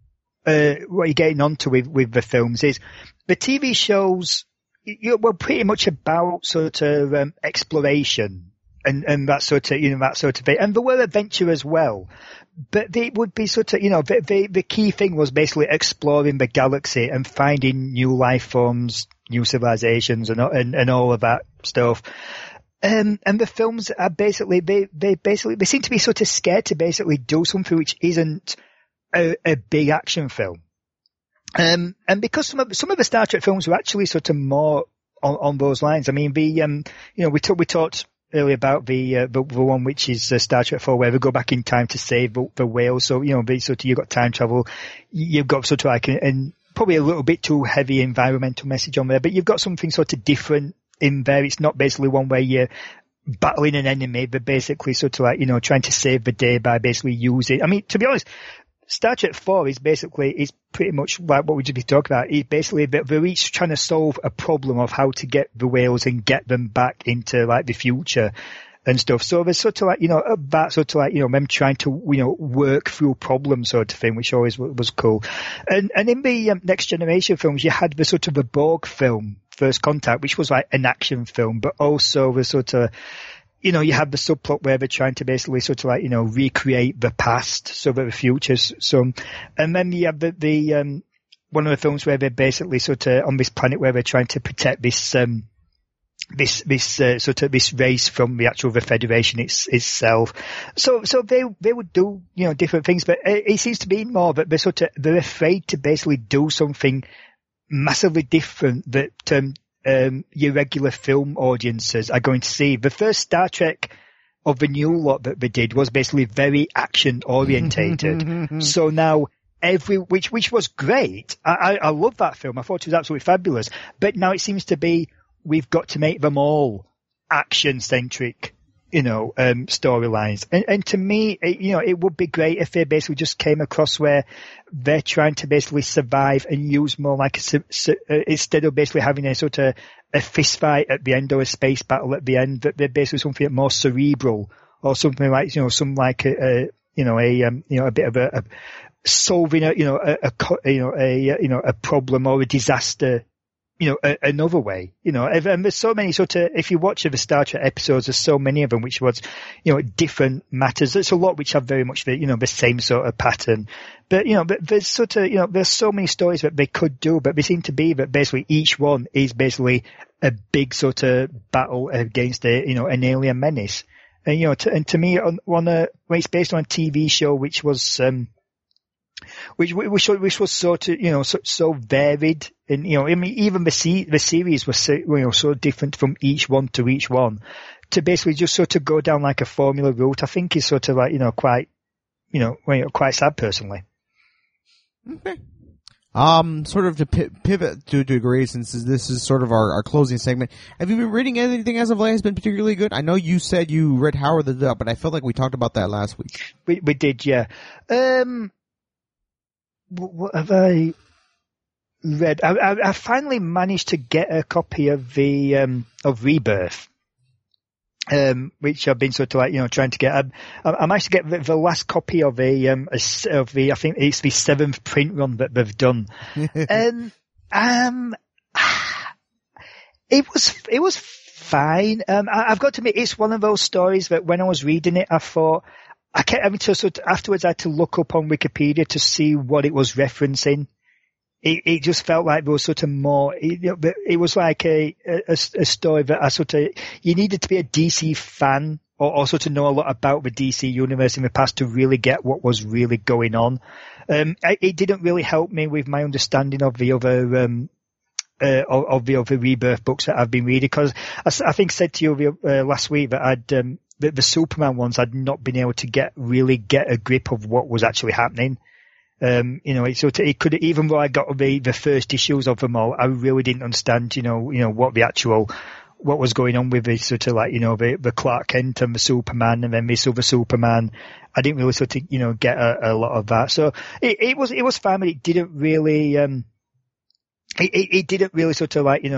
onto with the films is the TV shows were pretty much about sort of exploration. And that sort of thing. And there were adventure as well. But they would be sort of, the key thing was basically exploring the galaxy and finding new life forms, new civilizations and all of that stuff. And the films are basically, they seem to be sort of scared to basically do something which isn't a big action film. And because some of the Star Trek films were actually sort of more on those lines. I mean, we talked earlier about the one which is Star Trek 4, where they go back in time to save the whale. So, you've got time travel, you've got sort of like, and probably a little bit too heavy environmental message on there, but you've got something sort of different in there. It's not basically one where you're battling an enemy, but basically sort of like, trying to save the day by basically using, I mean, to be honest, Star Trek 4 is pretty much like what we just been talking about. It's basically they're each trying to solve a problem of how to get the whales and get them back into like the future and stuff. So there's sort of like, that sort of like, them trying to, work through problems sort of thing, which always was cool. And in the Next Generation films, you had the sort of the Borg film, First Contact, which was like an action film, but also the sort of, you have the subplot where they're trying to basically sort of like, recreate the past so that the future's some. And then you have the one of the films where they're basically sort of on this planet where they're trying to protect this sort of this race from the Federation itself. So they would do, different things, but it seems to be more that they're afraid to basically do something massively different that, your regular film audiences are going to see. The first Star Trek of the new lot that they did was basically very action orientated. So now which was great. I love that film. I thought it was absolutely fabulous. But now it seems to be we've got to make them all action centric, storylines. And to me, it would be great if they basically just came across where they're trying to basically survive and use more like instead of basically having a sort of a fist fight at the end or a space battle at the end, that they're basically something more cerebral or something like, some like a bit of a solving a problem or a disaster, another way, and there's so many sort of, if you watch the Star Trek episodes, there's so many of them which was, different matters. There's a lot which have very much the same sort of pattern, but there's sort of, there's so many stories that they could do, but they seem to be that basically each one is basically a big sort of battle against an alien menace. And, to me, when it's based on a TV show which was, which was sort of, so varied. And, I mean, even the series was so, so different from each one to each one, to basically just sort of go down like a formula route, I think is sort of like, quite sad personally. Okay. Sort of to pivot to a degree, since this is sort of our closing segment. Have you been reading anything as of late that's been particularly good? I know you said you read Howard the Duck, but I felt like we talked about that last week. We did, yeah. What have I read? I finally managed to get a copy of of Rebirth. Which I've been sort of like, trying to get. I managed to get the last copy of I think it's the 7th print run that they've done. It was fine. I've got to admit, it's one of those stories that when I was reading it, I thought, I kept having to afterwards I had to look up on Wikipedia to see what it was referencing. It just felt like there was sort of more, it was like a story that you needed to be a DC fan or sort of know a lot about the DC universe in the past to really get what was really going on. It didn't really help me with my understanding of the other, of the other Rebirth books that I've been reading, because I think I said to you last week that the Superman ones I'd not been able to really get a grip of what was actually happening. It could, even though I got the first issues of them all, I really didn't understand, what was going on with it, sort of like, the Clark Kent and the Superman and then this other Superman. I didn't really sort of, get a lot of that. So it was fine, but it didn't really, it didn't really sort of like,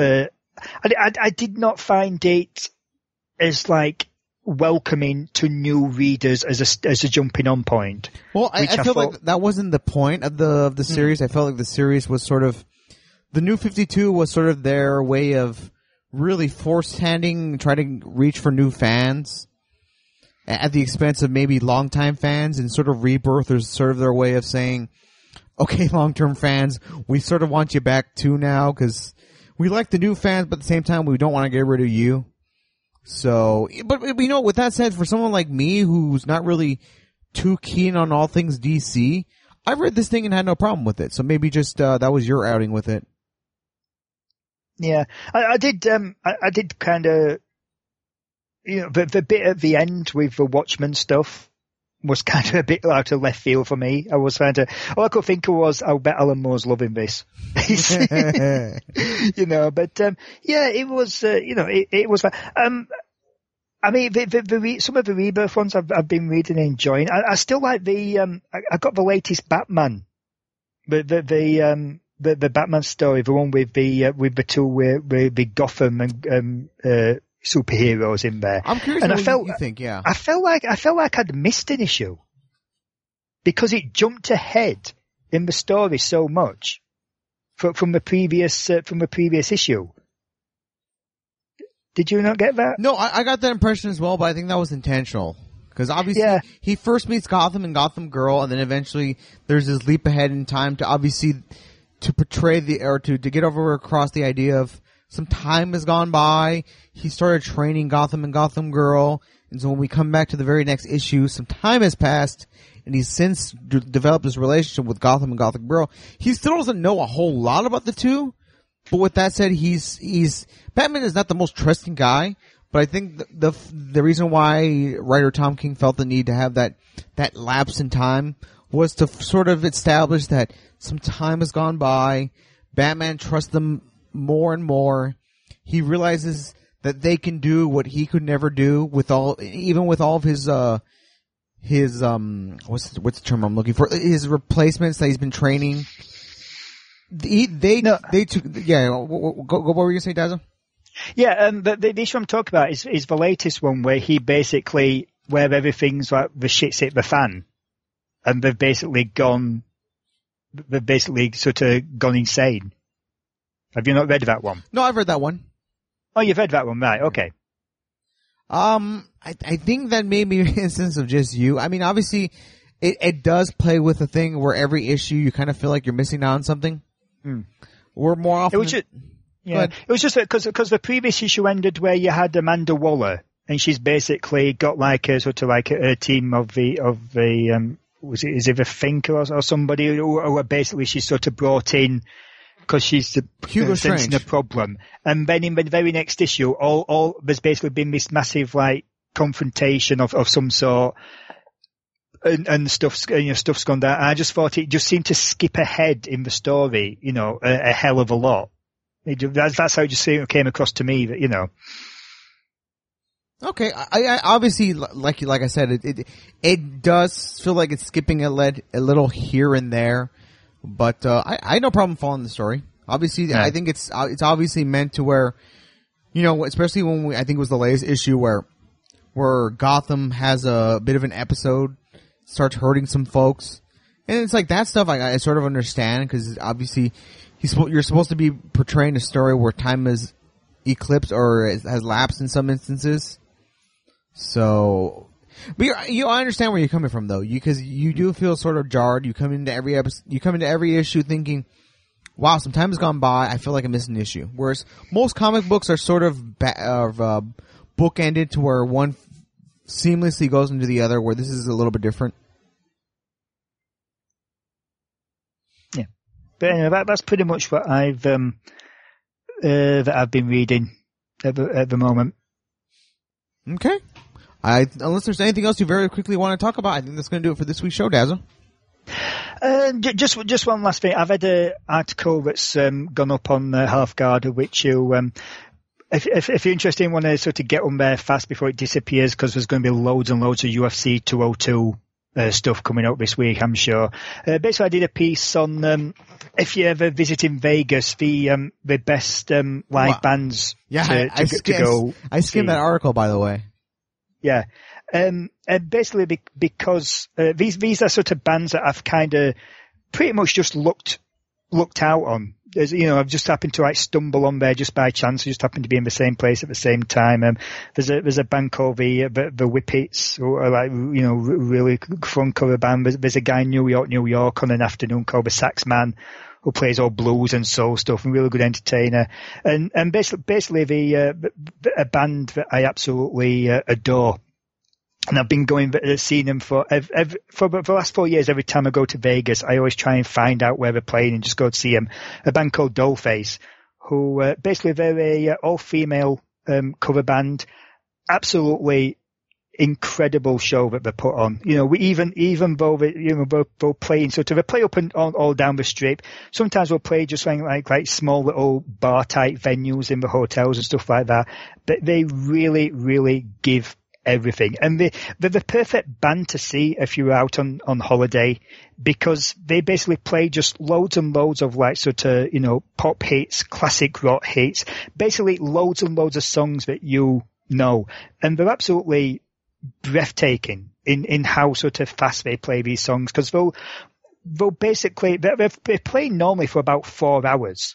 I did not find it as like, welcoming to new readers as a jumping on point. Well, I feel like that wasn't the point of the series. I felt like the series was sort of, the New 52 was sort of their way of really force-handing, trying to reach for new fans at the expense of maybe longtime fans, and sort of Rebirth is sort of their way of saying, okay, long-term fans, we sort of want you back too now, because we like the new fans, but at the same time, we don't want to get rid of you. So, but with that said, for someone like me who's not really too keen on all things DC, I read this thing and had no problem with it. So maybe just that was your outing with it. Yeah, I did. I did kind of, the bit at the end with the Watchmen stuff was kind of a bit out of left field for me. I was trying to, all I could think of was, I'll bet Alan Moore's loving this. But, yeah, it was, it was, I mean, some of the Rebirth ones I've been reading and enjoying. I still like I got the latest Batman, the Batman story, the one with the two, with the Gotham and, superheroes in there. I'm curious what you think, yeah. I felt like I'd missed an issue because it jumped ahead in the story so much from the previous issue. Did you not get that? No, I got that impression as well, but I think that was intentional. Because obviously he first meets Gotham and Gotham Girl, and then eventually there's this leap ahead in time to obviously to portray to get across the idea of some time has gone by. He started training Gotham and Gotham Girl. And so when we come back to the very next issue, some time has passed, and he's since developed this relationship with Gotham and Gotham Girl. He still doesn't know a whole lot about the two. But with that said, he's Batman is not the most trusting guy. But I think the reason why writer Tom King felt the need to have that lapse in time was to sort of establish that some time has gone by. Batman trusts them more and more. He realizes that they can do what he could never do with all of his what's the term I'm looking for? His replacements that he's been training. What were you gonna say, Dazzle? Yeah, the issue I'm talking about is the latest one where where everything's like the shit's hit the fan, and they've basically sort of gone insane. Have you not read that one? No, I've read that one. Oh, you've read that one, right? Okay. I think that may be an instance of just you. I mean, obviously, it does play with a thing where every issue you kind of feel like you're missing out on something. Or more often. It was just because the previous issue ended where you had Amanda Waller, and she's basically got like a sort of like a team of the is it a thinker or somebody who basically she's sort of brought in because she's sensing a problem. And then in the very next issue, all there's basically been this massive like confrontation of some sort. And stuff's gone down. I just thought it just seemed to skip ahead in the story, a hell of a lot. That's how it just came across to me, that. Okay, I obviously, like I said, it does feel like it's skipping a little here and there, but I had no problem following the story. Obviously, yeah. I think it's obviously meant to where, especially when I think it was the latest issue where Gotham has a bit of an episode. Starts hurting some folks, and it's like that stuff I sort of understand because obviously you're supposed to be portraying a story where time is eclipsed or has lapsed in some instances. So, but I understand where you're coming from though, because you do feel sort of jarred. You come into every episode, you come into every issue thinking, "Wow, some time has gone by. I feel like I missed an issue." Whereas most comic books are sort of bookended to where one seamlessly goes into the other, where this is a little bit different. Yeah, but anyway, that's pretty much what I've been reading at the moment. Okay, unless there's anything else you very quickly want to talk about, I think that's going to do it for this week's show, Dazzle. Just one last thing. I've had an article that's gone up on Half-Guard, which you. If you're interested and want to sort of get on there fast before it disappears, because there's going to be loads and loads of UFC 202 stuff coming up this week, I'm sure. Basically, I did a piece on if you're ever visiting Vegas, the best live bands to go. I skimmed that article, by the way. Yeah. Basically, because these are sort of bands that I've kind of pretty much just looked out on. I've just happened to stumble on there just by chance. I just happened to be in the same place at the same time. There's a band called the Whippets, who are really fun cover band. There's a guy in New York on an afternoon called the Saxman, who plays all blues and soul stuff, and really good entertainer. And basically a band that I absolutely adore. And I've been seeing them for the last 4 years. Every time I go to Vegas, I always try and find out where they're playing and just go to see them. A band called Dollface, who basically they're a all-female cover band. Absolutely incredible show that they put on. Even though they'll play in they play up and all down the strip. Sometimes we'll play just like small little bar type venues in the hotels and stuff like that. But they really, really give everything, and they're the perfect band to see if you're out on holiday, because they basically play just loads and loads of pop hits, classic rock hits, basically loads and loads of songs that and they're absolutely breathtaking in how sort of fast they play these songs, because they'll basically they're playing normally for about 4 hours,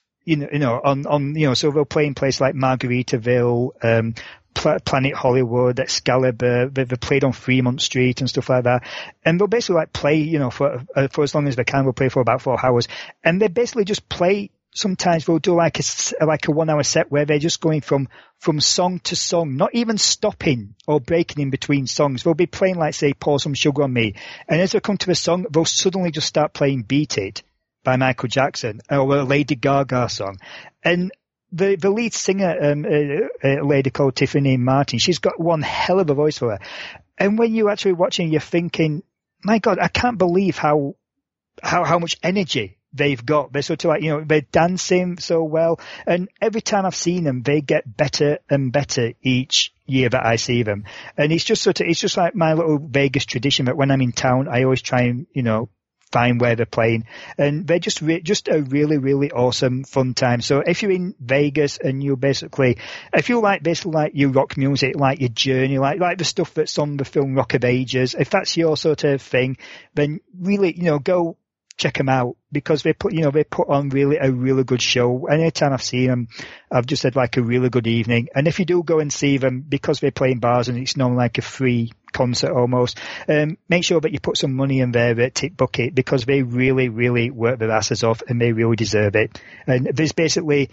so they'll play in places like Margaritaville, Planet Hollywood, Excalibur. They've played on Fremont Street and stuff like that, and they'll basically play, for as long as they can. They'll play for about 4 hours, and they basically just play. Sometimes they'll do like a 1 hour set where they're just going from song to song, not even stopping or breaking in between songs. They'll be playing say Pour Some Sugar on Me, and as they come to a song, they'll suddenly just start playing Beat It by Michael Jackson or a Lady Gaga song, and the lead singer, a lady called Tiffany Martin, she's got one hell of a voice for her. And when you're actually watching, you're thinking, my God, I can't believe how much energy they've got. They're sort of they're dancing so well. And every time I've seen them, they get better and better each year that I see them. And it's just like my little Vegas tradition that when I'm in town, I always try and, find where they're playing, and they're just a really, really awesome fun time. So if you're in Vegas and if you like your rock music, like your Journey, like the stuff that's on the film Rock of Ages, if that's your sort of thing, then really, go check them out, because they put on a really good show. Anytime I've seen them, I've just had a really good evening. And if you do go and see them, because they play in bars and it's normally like a free concert almost, make sure that you put some money in their tip bucket, because they really, really work their asses off and they really deserve it. And there's basically,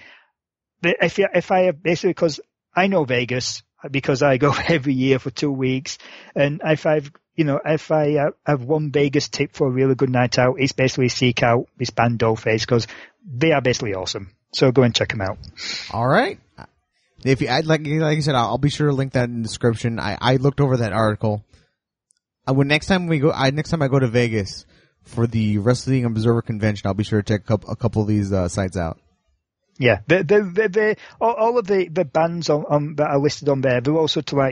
because I know Vegas, because I go every year for 2 weeks, and if I've if I have one Vegas tip for a really good night out, it's basically seek out this band Dollface because they are basically awesome. So go and check them out. All right. If you, like I said, I'll be sure to link that in the description. I looked over that article. Next time I go to Vegas for the Wrestling Observer Convention, I'll be sure to check a couple of these sites out. Yeah, all of the bands on that are listed on there, they're also to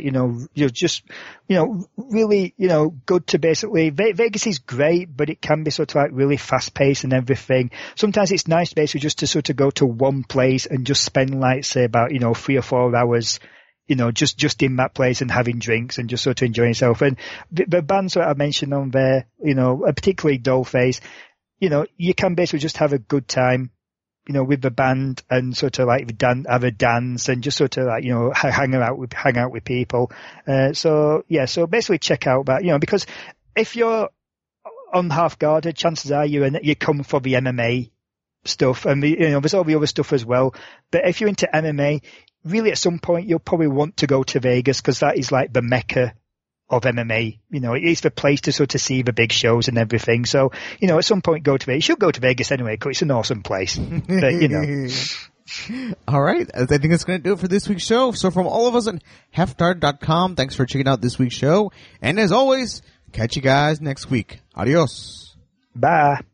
really, good to basically, Vegas is great, but it can be sort of like really fast paced and everything. Sometimes it's nice basically just to sort of go to one place and just spend like, say about, 3 or 4 hours, just in that place and having drinks and just sort of enjoying yourself. And the bands that I mentioned on there, particularly Dollface, you can basically just have a good time, with the band and sort of like have a dance and just sort of like, hang out with people. So basically check out that, because if you're on half guarded, chances are you come for the MMA stuff and there's all the other stuff as well. But if you're into MMA, really at some point you'll probably want to go to Vegas because that is like the mecca of MMA. It is the place to sort of see the big shows and everything. So, at some point go to Vegas. You should go to Vegas anyway because it's an awesome place. But, All right. I think that's going to do it for this week's show. So from all of us at halfguard.com, thanks for checking out this week's show. And as always, catch you guys next week. Adios. Bye.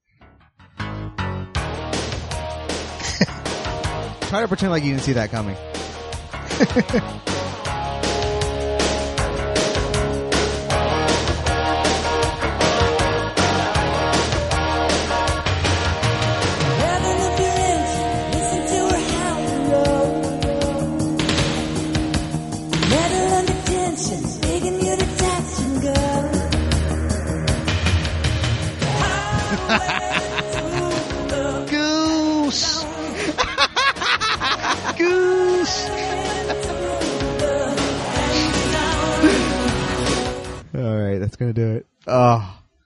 Try to pretend like you didn't see that coming. Ha ha!